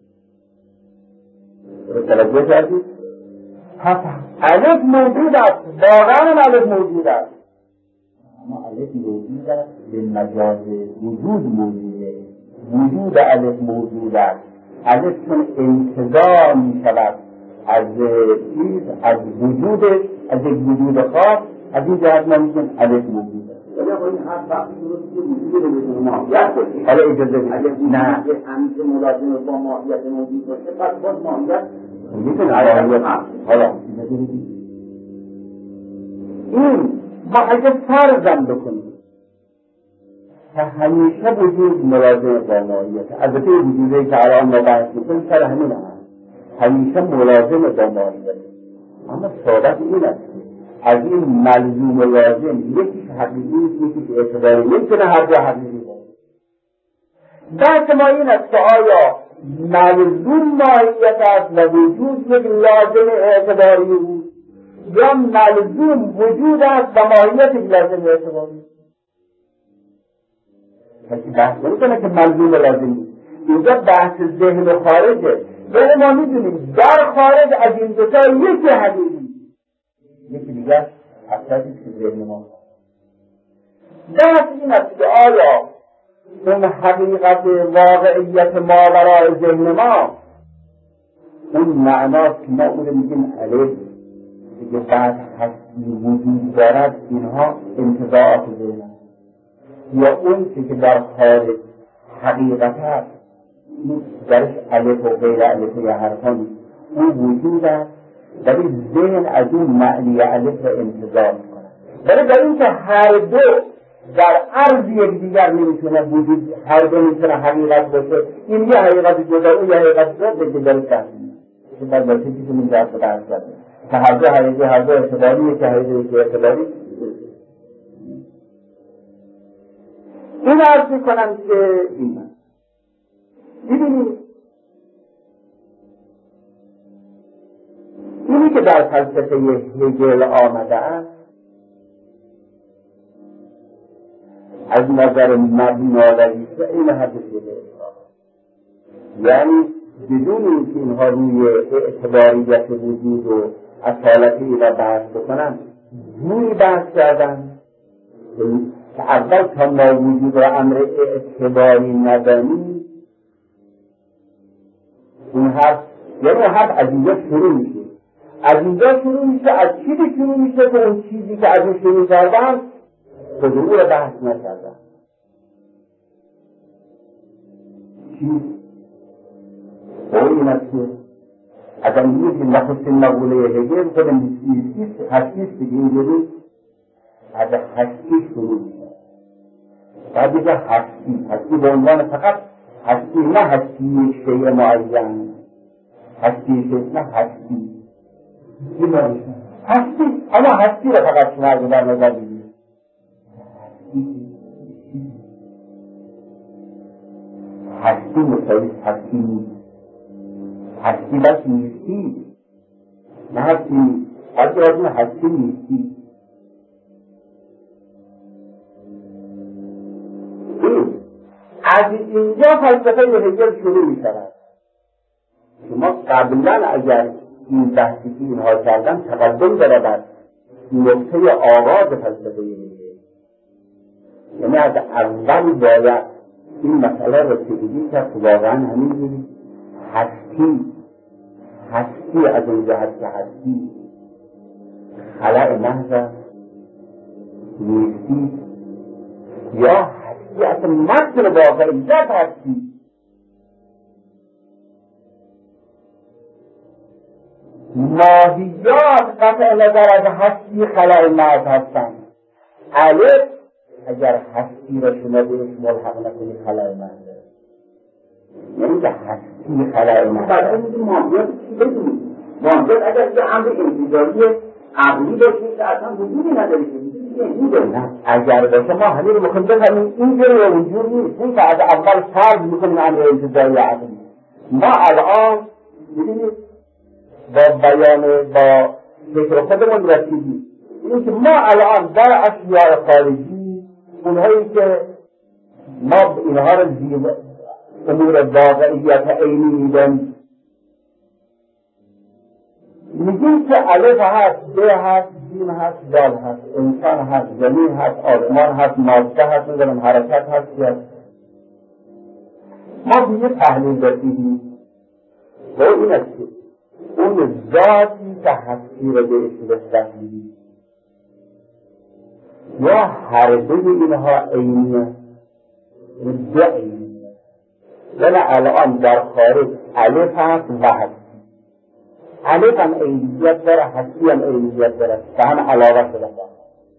Speaker 1: توجه کردید پس الف موجود است واقعا الف موجود است اما الف موجود است به مجاز وجود موجوده وجود الف موجود است الف چون انتظار میشود از چیز از وجودش از یک وجود خاص از این جهت ما میگیم الف موجود است
Speaker 3: ولی آقا این هر وقتی درست که وجود رو به ماهیت باشید
Speaker 1: حالا اجازه بدید نه
Speaker 3: همیشه ملازم با ماهیت موجود باشه پس باز ماهیت
Speaker 1: میتونه ماهیت حالا اجازه بدید این ما اگه فرضم بکنیم که همیشه وجود ملازم با ماهیت البته وجودی که الان ما بحث میکنیم سر همین همیشه ملازم با ماهیت اما صحبت این است از این ملزوم لازم یکیش حقیقی یکیش اعتباری نمیتونه هر جا حقیقی باشه بحث ما این است که آیا ملزوم ماهیت است و وجود یک لازم اعتباری بود یا ملزوم وجود است و ماهیت یک لازم اعتباری کسی بحث نمیکنه که ملزوم لازم بود اینجا بحث ذهن و خارجه و ما میدونیم در خارج از این دوتا یکی حقیقی یکی دیگر اصلی که ذهن ما بحث این است که آیا اون حقیقت واقعیت ما برای ذهن ما اون معناست که ما اون میگیم الف که بعد هستی وجود دارد اینها انتظارات ذهن یا اون که در خارج حقیقت هست درش الف و غیر الف یا حرفانی اون وجود است ولی ذهن از اون معنی الف را انتظار میکنه ولی در این که هر دو در عرض یک دیگر نمیتونه وجود هر دو نمیتونه حقیقت باشه این یه حقیقت جدا اون یه حقیقت جدا به دیگری تحمیل که بعد باشه که این جهت رو درست کرده که هر دو حقیقی هر دو اعتباریه که حقیقی که اعتباری این عرض میکنم که این ببینید اینی که در فلسفه هگل آمده است از نظر مبناوریسته این حدیث یعنی بدون اینکه اینها روی اعتباریت وجود و اصالت اینا بحث بکنن جوری بحث کردن که اول تا ما وجود را امر اعتباری ندانیم اون حرف یعنی حرف از اینجا شروع میشه از چیزی شروع میشه که اون چیزی که از اون شروع کردن خود او را بحث نکردن چیز او این است که اگر میگه که نخست مقوله هگل خود هستی است دیگه اینجوری از هستی شروع میشه. بعد دیگه هستی به عنوان فقط هستی، نه هستی شیء معین، هستی شیء، نه هستی اما هستی رو فقط شما رو در نظر بگیرید. هستی مساوی هستی نیست. هستی بس نیستی، نه هستی نیست. بلکه راجع هستی نیستی. از اینجا فلسفه هگل شروع می شود. شما قبلا اگر این بحثی که اینها کردن تقدم داره بر نقطه آغاز فلسفه هگل، یعنی از اول باید این مسئله رو رسیدگی کرد که واقعا همین هستی از اون جهت که هستی خلأ محض نیستی، یا هستی اصلا متن واقعیت هستی. ماهیات قطع نظر از هستی خلأ محض هستند. الف اگر هستی را شما بهش ملحق نکنی خلأ محض، یعنی که هستی خلأ محض.
Speaker 3: برای اینکه ماهیات چی بدونید؟ ماهیات اگر که امر انتظاری عقلی باشید که اصلا وجودی ندارید.
Speaker 1: نه اگر باشه ما همین رو میخوایم بفهمیم اینجوری و اونجوری نیست. این که از اول فرض میکنیم امر انتظاری عقلی. ما الان میبینید با بیان با فکر خودمون رسیدیم این که ما الان در اشیاء خارجی، اونهایی که ما اینها رو زیر امور واقعیت عینی میدن، میگیم که الف هست، ب هست، جیم هست، دال هست، انسان هست، زمین هست، آسمان هست، ماده هست، میدونم حرکت هست. ما به یه تحلیل رسیدیم و این است که اون ذاتی که هستی رو به اصطلاح میدیم یا هر دوی اینها عینیه، دو عینیه. یعنی الان در خارج الف هست و هست، الف هم عینیت داره، هستی هم عینیت داره، به هم علاقه شده با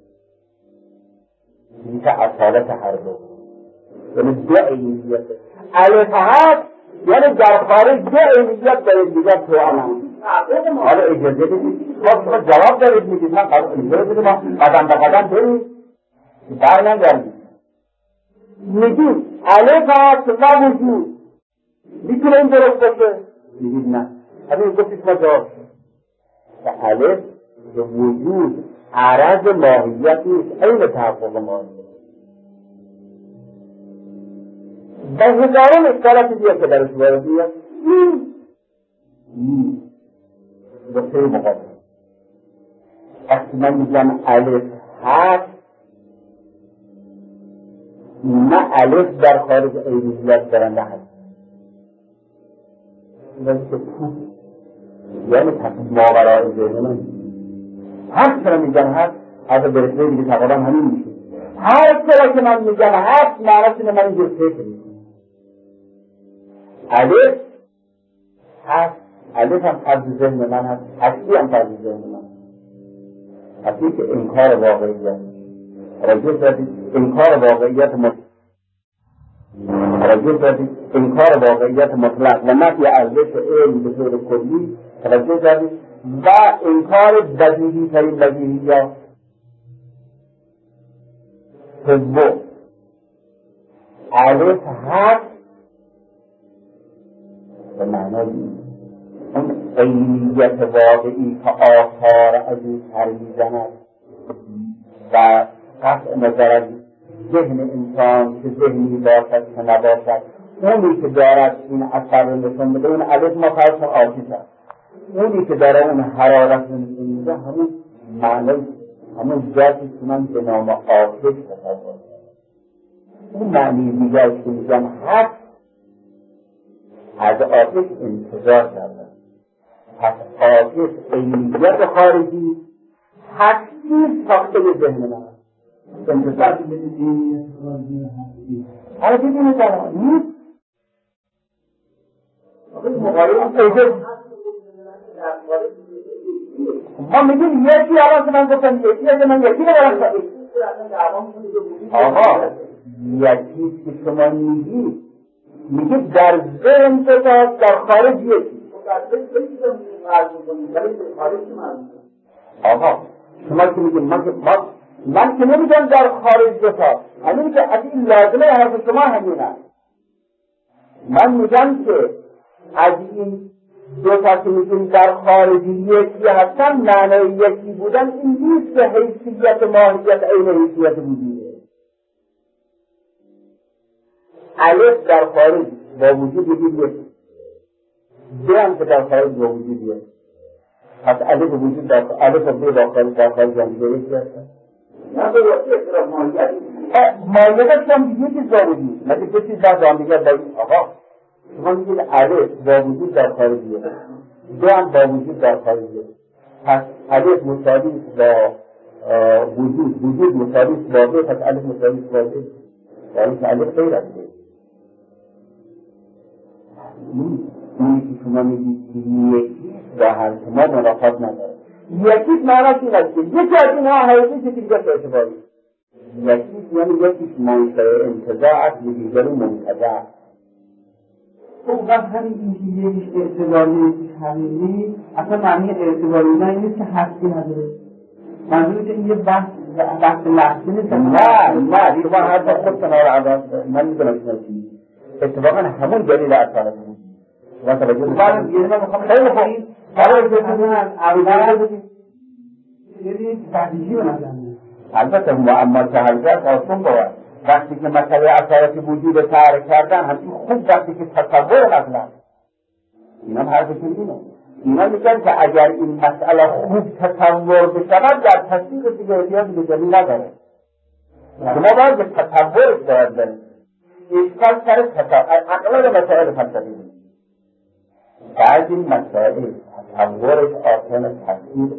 Speaker 1: این که اصالت هر دو، یعنی دو عینیت. الف هست یعنی در خارج دو عینیت داره، دیگر تو هم حالا اجازه بدید ما جواب دارید میگید، من اجازه بدید ما قدم به قدم بریم بر نگردیم. میگیم الف هست و وجود، میتونه این درست باشه؟ میگید نه. همین گفتید ما جواب و الف و وجود عرض ماهیت نیست، این تحقق ماهیت. و هزاران اشکالات دیگه که درش وارد میاد نقطه مقابل. وقتی من میگم الف هست، نه الف در خارج عینیت دارنده هست، یعنی ماورای ذهن من هست چرا میگم هست، از برسه دیگه تقریبا همین میشه. هر چرا که من میگم هست معنیش اینه من اینجور فکر میکنم. الف هست، الف هم فرض ذهن من هست، هستی هم فرض ذهن من هست. هستی که انکار واقعیت رجوع کردید، انکار واقعیت مطلق و نفی ارزش علم به طور کلی توجه کردید و انکار بدیهی ترین بدیهیات. سوم الف هست به معنای اون عینیت واقعی که آثار از این سر میزند و قطع نظر از ذهن انسان که ذهنی باشد که نباشد، اونی که دارد این اثر رو نشون بده، اون الف ما فرض کن آتش است، اونی که داره اون حرارت رو نشون میده همون معنی، همون ذاتی که من به نام آتش تصور. اون معنی دیگر که میگم هست از آتش انتظار کردن. پس آتش عینیت خارجی هستی ساخته ذهن من انتظار بدید این خارجی. حالا ببینید الان نیست ما میگیم یکی الان که من گفتم یکی از من یکی رو برم
Speaker 3: اصلا دعوا میکنه که وجود
Speaker 1: آقا یکی که شما میگید در ذهن کتاب در خارج یکی آقا شما که میگید من که نمیگم در خارج دوتا همین که از این لازمه حرف شما همین است من میگم که از این دوتا که میگیم در خارجی یکی هستن معنی یکی بودن این نیست که حیثیت ماهیت عین حیثیت وجوده الف در خارج با وجود یکی یکی دو هم که در خارج با وجود یکی پس الف وجود در الف و ب در خارج هم دیگه یکی هستن
Speaker 3: نه به واسه اصطلاح
Speaker 1: ماهیتش هم دیگه چیز دارودی مگه دو چیز در هم دیگه باید آقا شما میگید الف با وجود در خارجیه دو هم با وجود در خارجیه پس الف مساوی با وجود مساوی با ب پس الف مساوی با ب یعنی که الف غیر از ب اینی که شما میگید یکی با هر شما منافات نداره یکی معنی این است که یکی از اینها حقیقی که دیگه اعتباری یکی یعنی یکیش منشأ انتزاع است دیگری منتزع
Speaker 2: خب وقت همین اینکه یکیش اعتباری یکیش حقیقی اصلا معنی اعتباری نه این نیست که هستی نداره منظوری که این یه بحث لحظی نیست
Speaker 1: نه شما حرف خود کنار عوض من میدونم شما چی اتفاقا همون دلیل اصلا بود شما توجه
Speaker 2: من میخوام
Speaker 1: خیلی خوب
Speaker 2: برای بسیدن عوض بودیم یه بدیجی به نظر میاد
Speaker 1: البته معما که حضرت آسان بود وقتی که مسئله اثرات وجود تعریف کردن همین خوب وقتی که تصور مثلا اینا حرفشون اینه اینا میگن که اگر این مسئله خوب تصور بشود در تصدیق دیگه احتیاج به دلیل نداره شما باید به تصورش باید برید اشکال سر اغلب مسائل فلسفی بعضی مسائل تصورش آسان تصدیق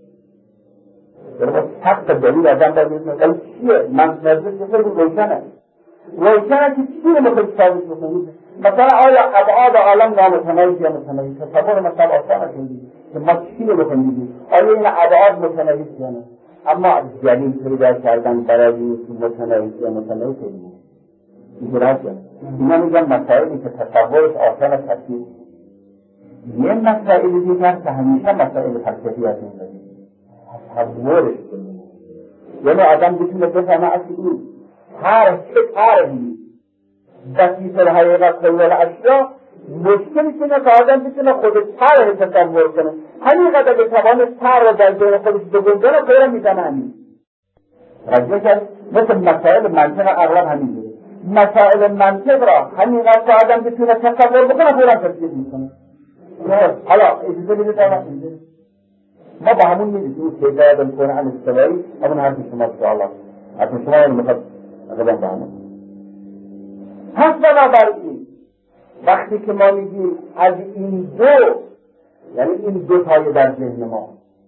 Speaker 1: درست حق دلیل آدم باید میگن چیه من نظر که خیلی روشنه که چیه میخواید ثابت بکنید مثلا آیا ابعاد عالم نامتناهی یا متناهی تصور مثلا آسان کنید که ما چیه بکنید آیا این ابعاد متناهی یا نه اما دلیل پیدا کردن برای اینکه متناهی یا متناهی کنید اینا میگن مسائلی که تصورش آسان تصدیق یه مسائل دیگر که همیشه مسائل فلسفی از این داریم تصورش کنیم یعنی آدم بتونه بفهمه اصل این چه طرحی بسیط الحقیقت کل الاشیا مشکلی که که آدم بتونه خودش طرح تصور کنه همین قدر که توانش طرح در ذهن خودش بگنجانه خیلی میزنه همین رجوع کرد مثل مسائل منطق اغلب همین داره مسائل منطق را همین قدر که آدم بتونه تصور بکنه خیلی تصدیق میکنه حالا اجازه بدید ما با همون میدید که باید میکنه عن استوایی همون حرف شما بسیار حرف شما یعنی میخواد اقدام با همون پس بنابراین وقتی که ما میگیم از این دو یعنی این دو تای در ذهن ما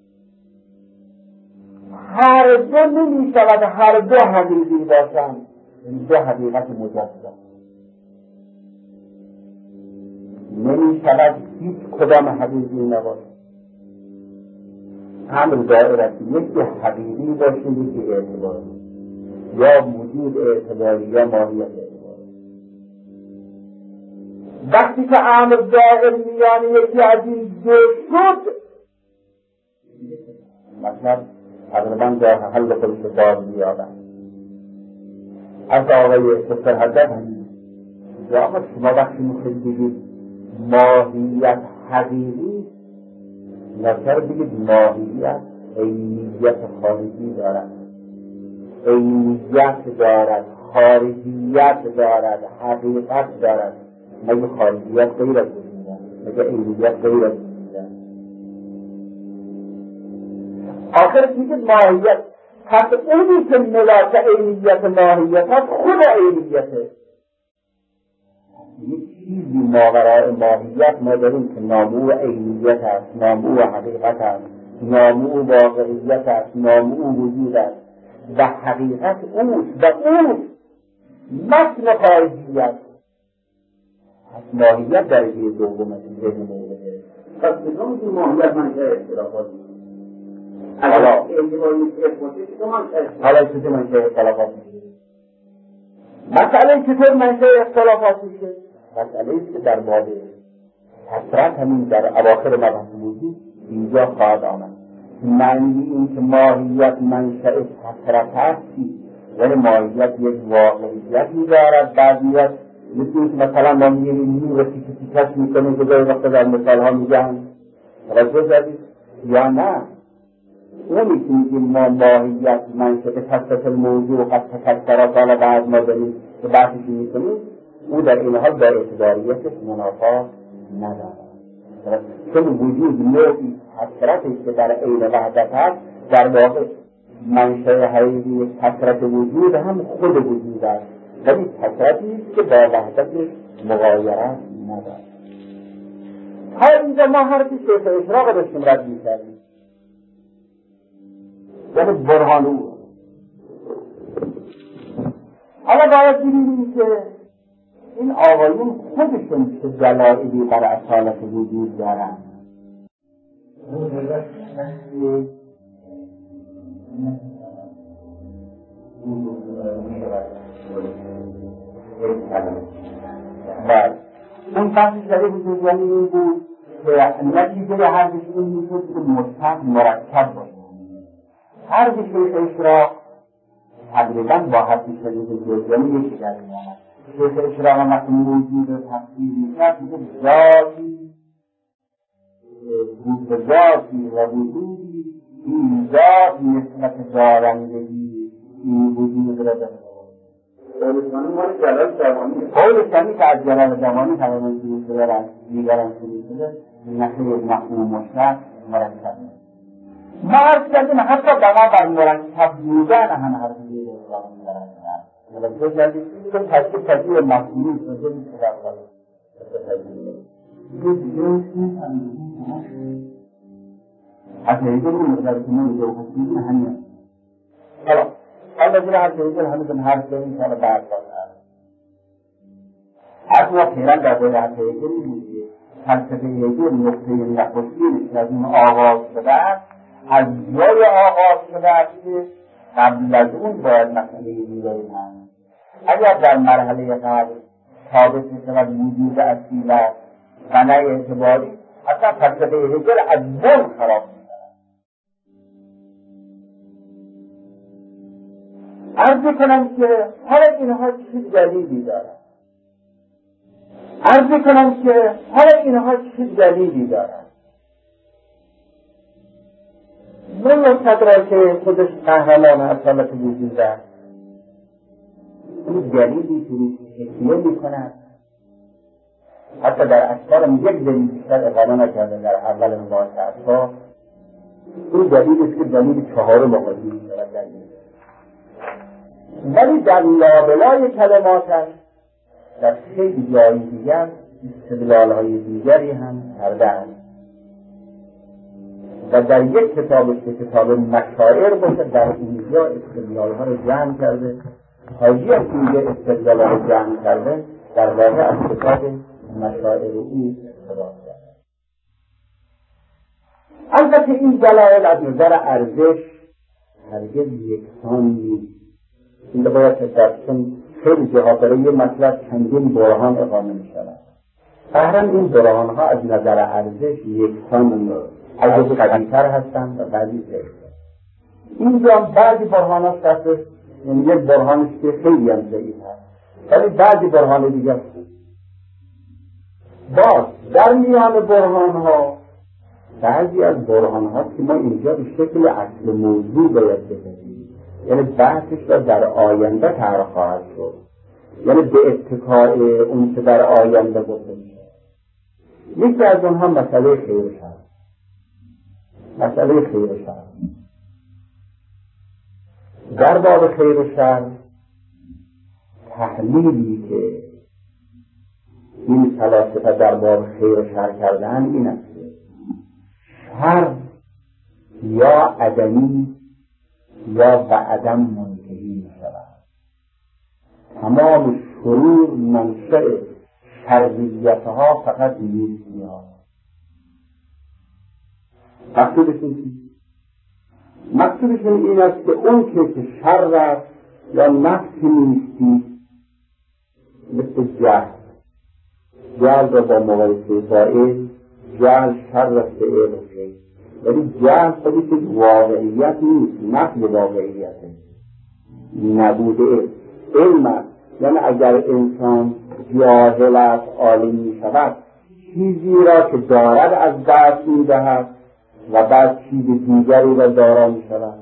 Speaker 1: هر دو نمیشود هر دو حقیقی باشن یعنی دو حقیقت مجزا نمیشود هیچ کدام حقیقی نباشد امر دائرتی یکی حقیقی باشه یکی اعتباری یا وجود اعتباری یا ماهیت اعتباری وقتی که امر دائر میان یکی از این دو شد مثلا تقریبا جای حل خودش باز میادن از آقای دکتر حضرت همین یا شما وقتی میخواید بگید ماهیت حقیقی نظر بگید ماهیت عینیت خارجی دارد عینیت دارد خارجیت دارد حقیقت دارد مگه خارجیت غیر از وجود مگه عینیت غیر از وجود آخر میگه ماهیت پس اونی که ملاک عینیت ماهیت هست خود عینیته یک چیزی ماورای ماهیت ما داریم که نامو عینیت است نامو حقیقت است نامو واقعیت است نامو وجود است و حقیقت اوست و اوست متن خارجیت از ماهیت درجه دوم ذهن موجوده
Speaker 3: پس بسیار که ماهیت منشه اختلافات
Speaker 1: حالا چطور منشه اختلافات میشه؟ مسئله چطور منشه اختلافات میشه؟ مسئله ایست که در باب حسرت همین در اواخر مبحث وجود اینجا خواهد آمد. معنی این که ماهیت منشأ حسرت هستی، یعنی ماهیت یک واقعیتی دارد. بعضیت مثل اینکه مثلا ما میگیم نور تیکش میکنه که گاهی وقت در مثال ها میگن توجه دارید یا نه؟ اونی که میگیم ما ماهیت منشأ حسرت الموضوع قد تکثر قال بعد ما داریم که بحثش میکنیم، او در این حال با اعتباریتش منافات ندارد، چون وجود نوعی حسرتی که در عین وحدت هست در واقع منشأ حقیقی حسرت وجود هم خود وجود است، ولی حسرتی است که با وحدتش مغایرت ندارد. ها اینجا ما حرف شیخ اشراق داشتیم رد می‌کردیم، یعنی برهان او. حالا باید ببینیم که این آقایون خودشون چه دلایلی بر اصالت وجود دارن. بله اون بحث شریف جزیانی این بود که نتیجه حرفش این میشد که مطلق مرکب باشه. حرف شیخ اشراق تقریبا با حرف شریف جزیانی یکی در میامد. شیخ اشراق وقتی موجود و تفسیر میکرد میگه ذاتی و وجودی این ذات نسبت دارندگی این وجود را دارد. قول ثانی که از جلال زمانی تقریبا شروع شده و از دیگران شروع شده نخیر مفهوم مشترک مرکب. ما عرض کردیم حتی بنا بر مرکب بودن هم حرف دیگه اصلاح می‌دارد. ملکه کردیم چون تشکیل مفهومی شده میشه در واقع حقیقی مقدار کنون جو حسنی همین. حالا البته حقیقی همین حرف داریم که بعد باید از ما پیران در باید حقیقی میگه فلسفه یکی نقطه نخستین که از این آغاز شده است، از جای آغاز شده است که قبل از اون باید مسئله دیگری هست. اگر در مرحله قبل ثابت میشود وجود اصلی و بنای اعتباری، اصلا فلسفه هگل از بن خراب میشود. عرض کنم که حالا اینها چه دلیلی دارد؟ من صدرا که خودش قهرمان اصالت وجود است، این دلیلی که حکیه میکند، حتی در اکثارم یک دلیل بیشتر اقامه نکرده در اول مباحث اصلا، این دلیل است که دلیل چهارم آغازی میشود دلیل، ولی در لابلای کلماتش در خیلی جایی دیگر استدلال‌های دیگری هم کرده‌اند و در یک کتابش که کتاب مشاعر باشه در اینجا استدلال‌ها رو جمع کرده. حاجی هم اینجا استدلال‌ها رو جمع کرده در واقع از کتاب مشاعر او استفاده کرده. البته این دلایل از نظر ارزش هرگز یکسان نیست. این باید چون خیلی جاها برای یه مطلب چندین برهان اقامه می شود. قهرن این برهان ها از نظر ارزش یکسان نیست. بعضی قوی‌تر هستند و بعضی ضعیف‌تر. اینجا بعضی برهان هاست دستش، یعنی یک برهانش که خیلی هم ضعیف هست، ولی بعضی برهان دیگه هست. باز در میان برهان ها بعضی از برهان هاست که ما اینجا به شکل اصل موضوع باید بکنیم، یعنی بحثش را در آینده طرح خواهد شد، یعنی به اتکای اون که در آینده گفته میشه. یکی از اونها مسئله خیر و شر. در باب خیر و شر تحلیلی که این فلاسفه در باب خیر و شر کردن این است که شر یا عدمی یا به عدم منتهی می شود. تمام شرور منشأ شرعیتها فقط نیستی ها. مقصودش نیستی مقصودشون این است که اون که شر است یا نفس نیستی مثل جهل را با مقایسه با علم، جهل شر است به علم غیر، ولی جهل خودش واقعیت نیست، نفی واقعیته، نبوده علم است. یعنی اگر انسان جاهل است عالم می شود، چیزی را که دارد از دست می دهد و بعد چیز دیگری را دارا می شود،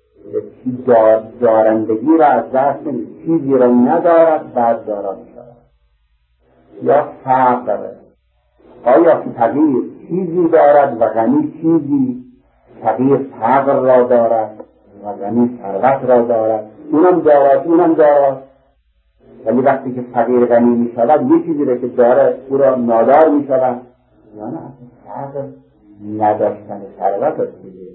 Speaker 1: دارندگی را از دست نمی، چیزی را ندارد بعد دارا می شود. یا فقر، آیا فقیر چیزی دارد و غنی چیزی، فقیر فقر را دارد و غنی ثروت را دارد، اونم دارد، ولی وقتی که فقیر غنی می شود یه چیزی را که داره او را نادار می شود. یا نه فقر نداشتن ثروت است دیگه،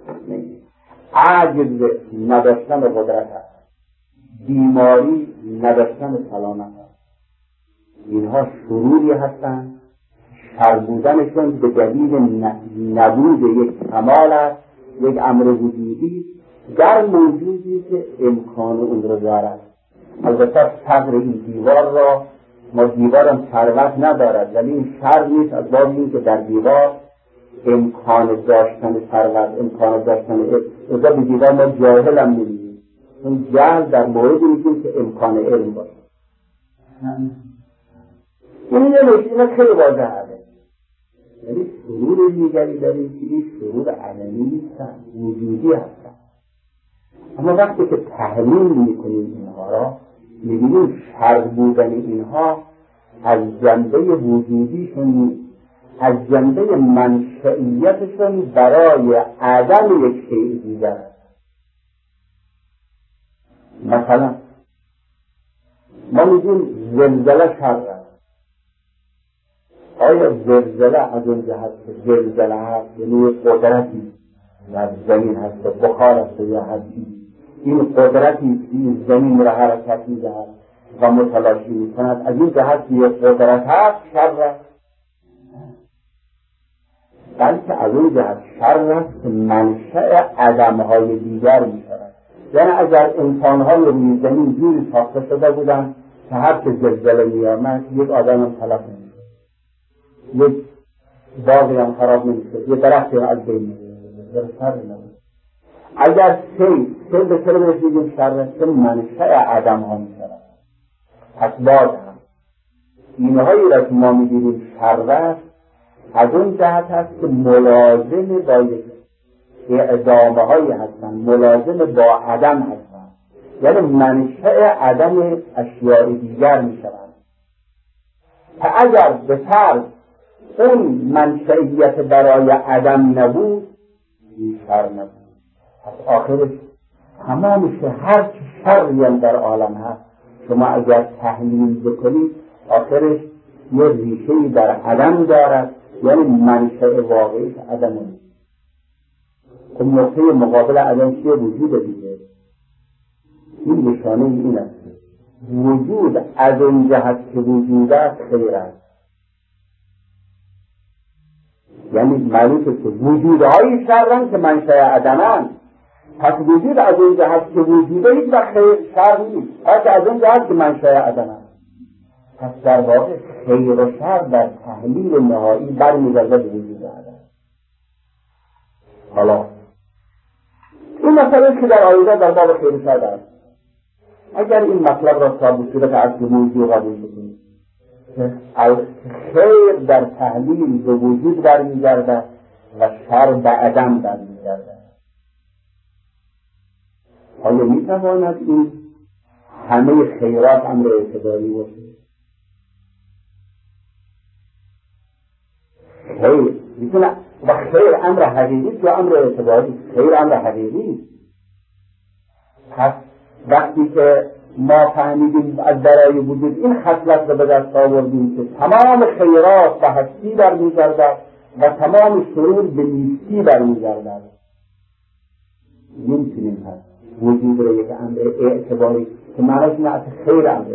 Speaker 1: عجز نداشتن قدرت است، بیماری نداشتن سلامت است. اینها شروری هستند، شر بودنشون به دلیل نبود یک کمال است، یک امر وجودی در موجودی که امکان اون رو دارد. البته فقر این دیوار را، ما دیوارم ثروت ندارد، ولی این شر نیست، از باب این که در دیوار امکان داشتن ثروت، امکان داشتن علم، به دیوار ما جاهل هم نمیدیم، اون جهل در موردی میگیم که امکان علم باشه. این یه نشینه خیلی واضح هست. یعنی شرور دیگری داریم که این شرور عدمی نیستن، وجودی هستن. اما وقتی که تحلیل میکنیم اینها را، میبینیم شر بودن اینها از جنبه وجودیشون نیست، از جنبه منشئیتشون برای عدم یک شیء دیگر است. مثلا ما میگیم زلزله شر است. آیا زلزله از اون جهت که زلزله هست یعنی قدرتی در زمین هست، بخار است یا هستی، این قدرتی که زمین را حرکت می‌دهد و متلاشی می‌کند، از این جهت که قدرت هست شر است؟ بلکه از اون جهت شر است که منشأ عدم‌های دیگر می‌شود. یعنی اگر انسان‌های روی زمین جوری ساخته شده بودند که هر که زلزله می‌آمد یک آدم هم تلف نمی‌شد، یک باغی هم خراب نمی‌شد، یک درختی هم از بین نمی‌رفت. اگر سیل به چرا بشیدیم شر است که منشأ عدم‌ها می‌شود. پس باز هم اینهایی را که ما می‌گیریم شر است از اون جهت هست که ملازم با یک اعدامه هایی هستن، ملازم با عدم هستن، یعنی منشأ عدم اشیاء دیگر می شوند. تا اگر به فرض اون منشئیت برای عدم نبود این شر نبود. پس آخرش تمامش هر چی شری هم در عالم هست شما اگر تحلیل بکنید آخرش یه ریشه‌ای در عدم دارد، یعنی منشأ واقعیش عدم نیست. خب نقطه مقابل عدم چیه؟ وجود دیگه. این نشانه این است وجود از اون جهت که وجود است خیر است. یعنی معلومه که وجودهای شرن که منشأ عدمن، پس وجود از اون جهت که وجوده هیچ و خیر شر نیست، پس از اون جهت که منشأ عدمن. پس در واقع خیر و شر در تحلیل نهایی برمیگرده به وجود عدم. حالا این مسئله که در آیه در باب خیر و شر است، اگر این مطلب را ثابت شده که اصل موضوع قبول بکنید خیر در تحلیل به وجود برمیگرده و شر به عدم برمیگرده، آیا میتواند این همه خیرات امر اعتباری باشه؟ خیر میتونه و خیر امر حقیقی یا امر اعتباری؟ خیر امر حقیقی. پس وقتی که ما فهمیدیم از برای وجود این خصلت رو به دست آوردیم که تمام خیرات به هستی برمیگردد و تمام شرور به نیستی برمیگردد، نمیتونیم هست وجود رو یک امر اعتباری که معنیش نه خیر امر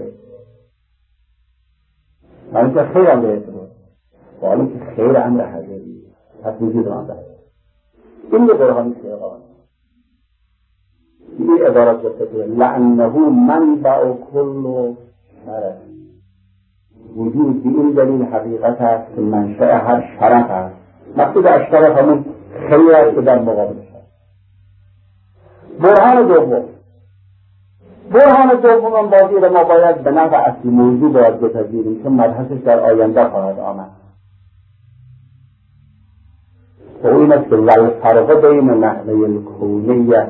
Speaker 1: معنیش خیر امر اعتباری و حالی که خیر امر حقیقی، پس وجود امر این به برهان خیرات. این عبارت گفته لعنه منبع کل شرف. وجود به این دلیل حقیقت است که منشأ هر شرف است. مقصود اشترف همون خیر است که در مقابل شرف. برهان دوم بازی را ما باید به نحو اصلی موضوع باید بپذیریم که مبحثش در آینده خواهد آمد. و این است که والفرق بین نحوه الکونیت،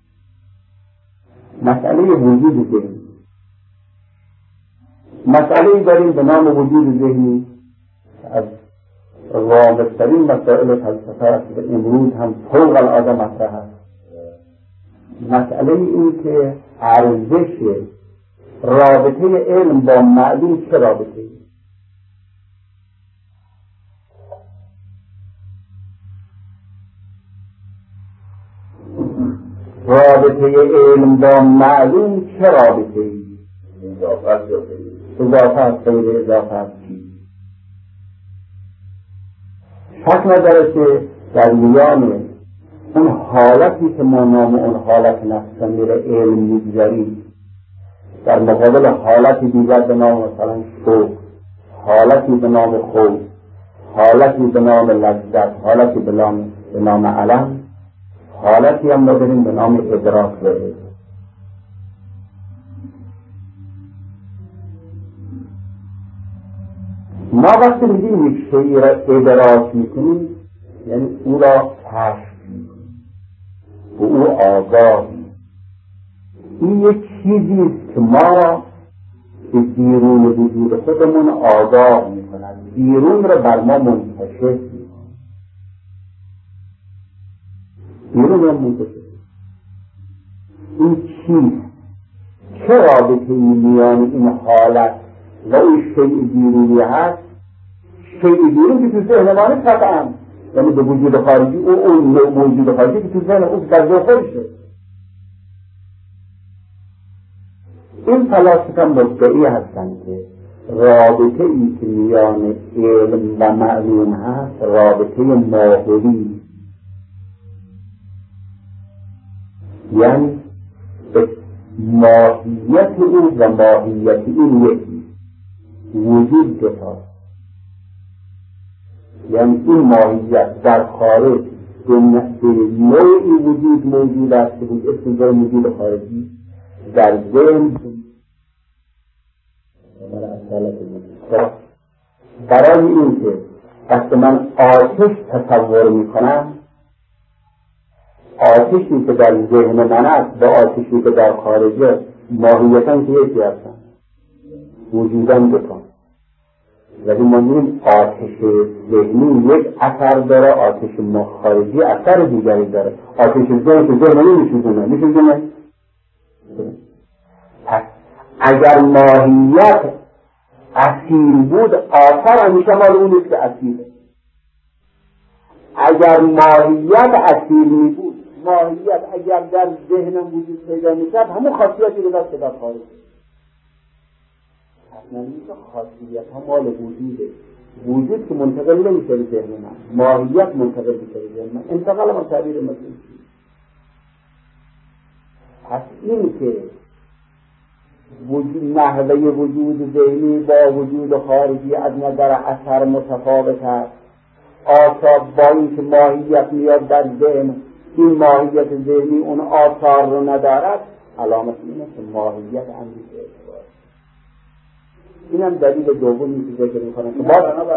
Speaker 1: مسئله وجود ذهنی. مسئله داریم به نام وجود ذهنی از غامض‌ترین مسائل فلسفه است و امروز هم فوق العاده مطرح است. مسئله این که ارزش رابطه علم با معلوم چه رابطه ای؟ رابطه علم با معلوم چه رابطه ای؟ اضافت غیر اضافت چی؟ شک نداره که در میان اون حالتی که ما نام اون حالت نفسانی را علم میگذاریم در مقابل حالتی دیگر به نام مثلا شوق، حالتی به نام خوف، حالتی به نام لذت، حالتی به نام علم، حالتی هم داریم به نام ادراک و علم. ما وقتی میگیم یک شیئی را ادراک میکنیم یعنی او را کشف و او آگاهی. این یک چیزی است که ما به بیرون وجود خودمون آگاه میکنند، بیرون را بر ما منتشر میکنند، بیرون را منتشر. این چیز چه رابطه میان این حالت و اون شیء بیرونی هست؟ شیء بیرون که تو ذهن ما نیست قطعاً، یعنی به وجود خارجی اون موجود خارجی که تو ذهن اون در داخلشه. این فلاسفه مدعی هستند که رابطه ای که میان علم و معلوم هست رابطه ماهوی، یعنی ماهیت او و ماهیت این یکی، وجود دوتا، یعنی این ماهیت در خارج به نوعی وجود موجود است که بود اسم وجود خارجی در ذهن برای این که وقتی من آتش تصور میکنم، آتشی که در ذهن من است با آتشی که در خارجه ماهیتاً که یکی هستن، وجوداً دوتا، ولی ما می‌بینیم آتش ذهنی یک اثر داره، آتش خارجی اثر دیگری داره. آتش ذهن که ذهن می‌سوزونه. پس اگر ماهیت اصیل بود، آثر همیشه مال اون نیست که اصیله. اگر ماهیت اصیل می بود، ماهیت اگر در ذهنم وجود پیدا می‌کرد، همون خاصیتی رو داشت که در خارج. اصلا میشه خاصیت ها مال وجوده، وجود که منتقل نمیشه به ذهن من، ماهیت منتقل میشه به ذهن من. انتقال من تعبیر مثل پس این که نحوه وجود ذهنی با وجود خارجی از نظر اثر متفاوت است. آثار با این که ماهیت میاد در ذهن، این ماهیت ذهنی اون آثار رو ندارد، علامت اینه که ماهیت اندیشه اعتبار. این هم دلیل دومی که ذکر میکنم که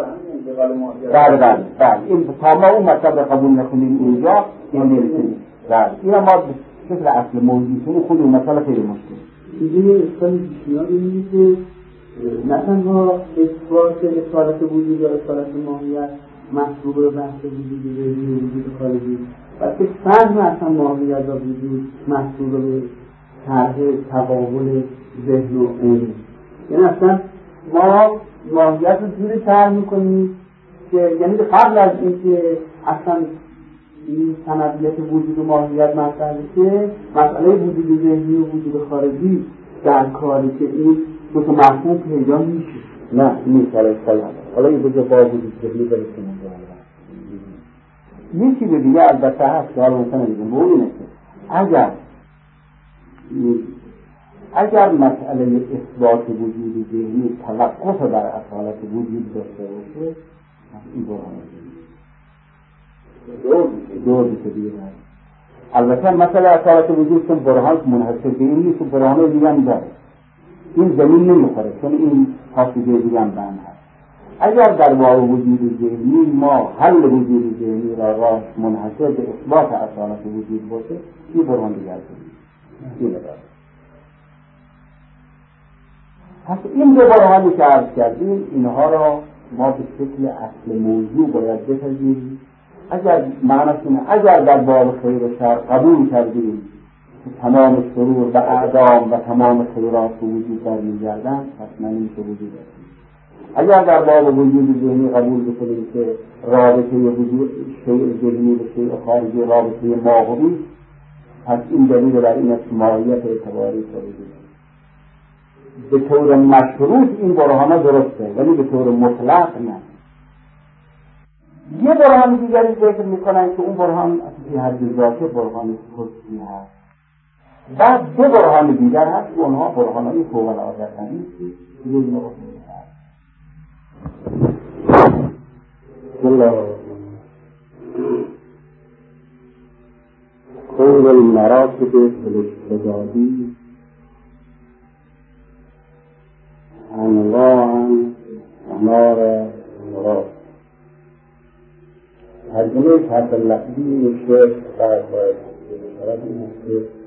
Speaker 1: بله این تا ما اون مطلب قبول نکنیم اینجا این نرسیم. این هم ما شکل اصل موضوعتون خود اون مسئله خیلی مشکل.
Speaker 2: اینجوری اشکال پیشنهاد اینه که نه تنها اثبات اصالت وجود یا اصالت ماهیت مطلوب رو بحث وجود ذهنی و وجود خارجی، بلکه فهم اصلا ماهیت و وجود مطلوب به طرح تقابل ذهن و علم. یعنی اصلا ما ماهیت رو جوری طرح میکنیم که یعنی قبل از اینکه اصلا این سندیت وجود و ماهیت مطرح بشه، مسئله وجود ذهنی و وجود خارجی در کاری که این دو تا مفهوم پیدا میشه.
Speaker 1: نه نیست حالا یه بجا با وجود ذهنی برسیم یه چیز دیگه البته هست که حالا مثلا نگیم به اینه که اگر اگر مسئله اثبات وجود ذهنی توقف بر اصالت وجود داشته باشه این برهان دور بیشه دیگه. البته مسئله اصالت وجود چون برهان منحصر به این نیست و برهان دیگه هم داره، این زمین نمیخوره چون این خاصیه دیگه هم بند هست. اگر در باب وجود ذهنی ما حل وجود ذهنی را منحصر به اثبات اصالت وجود باشه این برهان دیگه هست. پس این دو برهانی که عرض کردیم اینها را ما به شکل اصل موضوع باید بپذیریم. اگر معنیشونه اگر در باب خیر و شر قبول کردیم که تمام شرور و اعدام و تمام خیرات به وجود برمیگردند پس نمیشه وجود است. اگر در باب وجود ذهنی قبول بکنیم که رابطه وجود شیء ذهنی به شیء خارجی رابطه ماهوی، پس این دلیل بر این است ماهیت اعتباری وجود. به طور مشروط این برهانه درسته ولی به طور مطلق نه. یه برهان دیگری ذکر میکنن که اون برهان اصلی حد ذاته برهان خصوصی هست. بعد دو برهان دیگر هست که اونها برهانهای فوق العاده نیست. كون المراتب الاستعدادی انواعا انار مراد. ترجمه حرف لفظی شعر باید این است که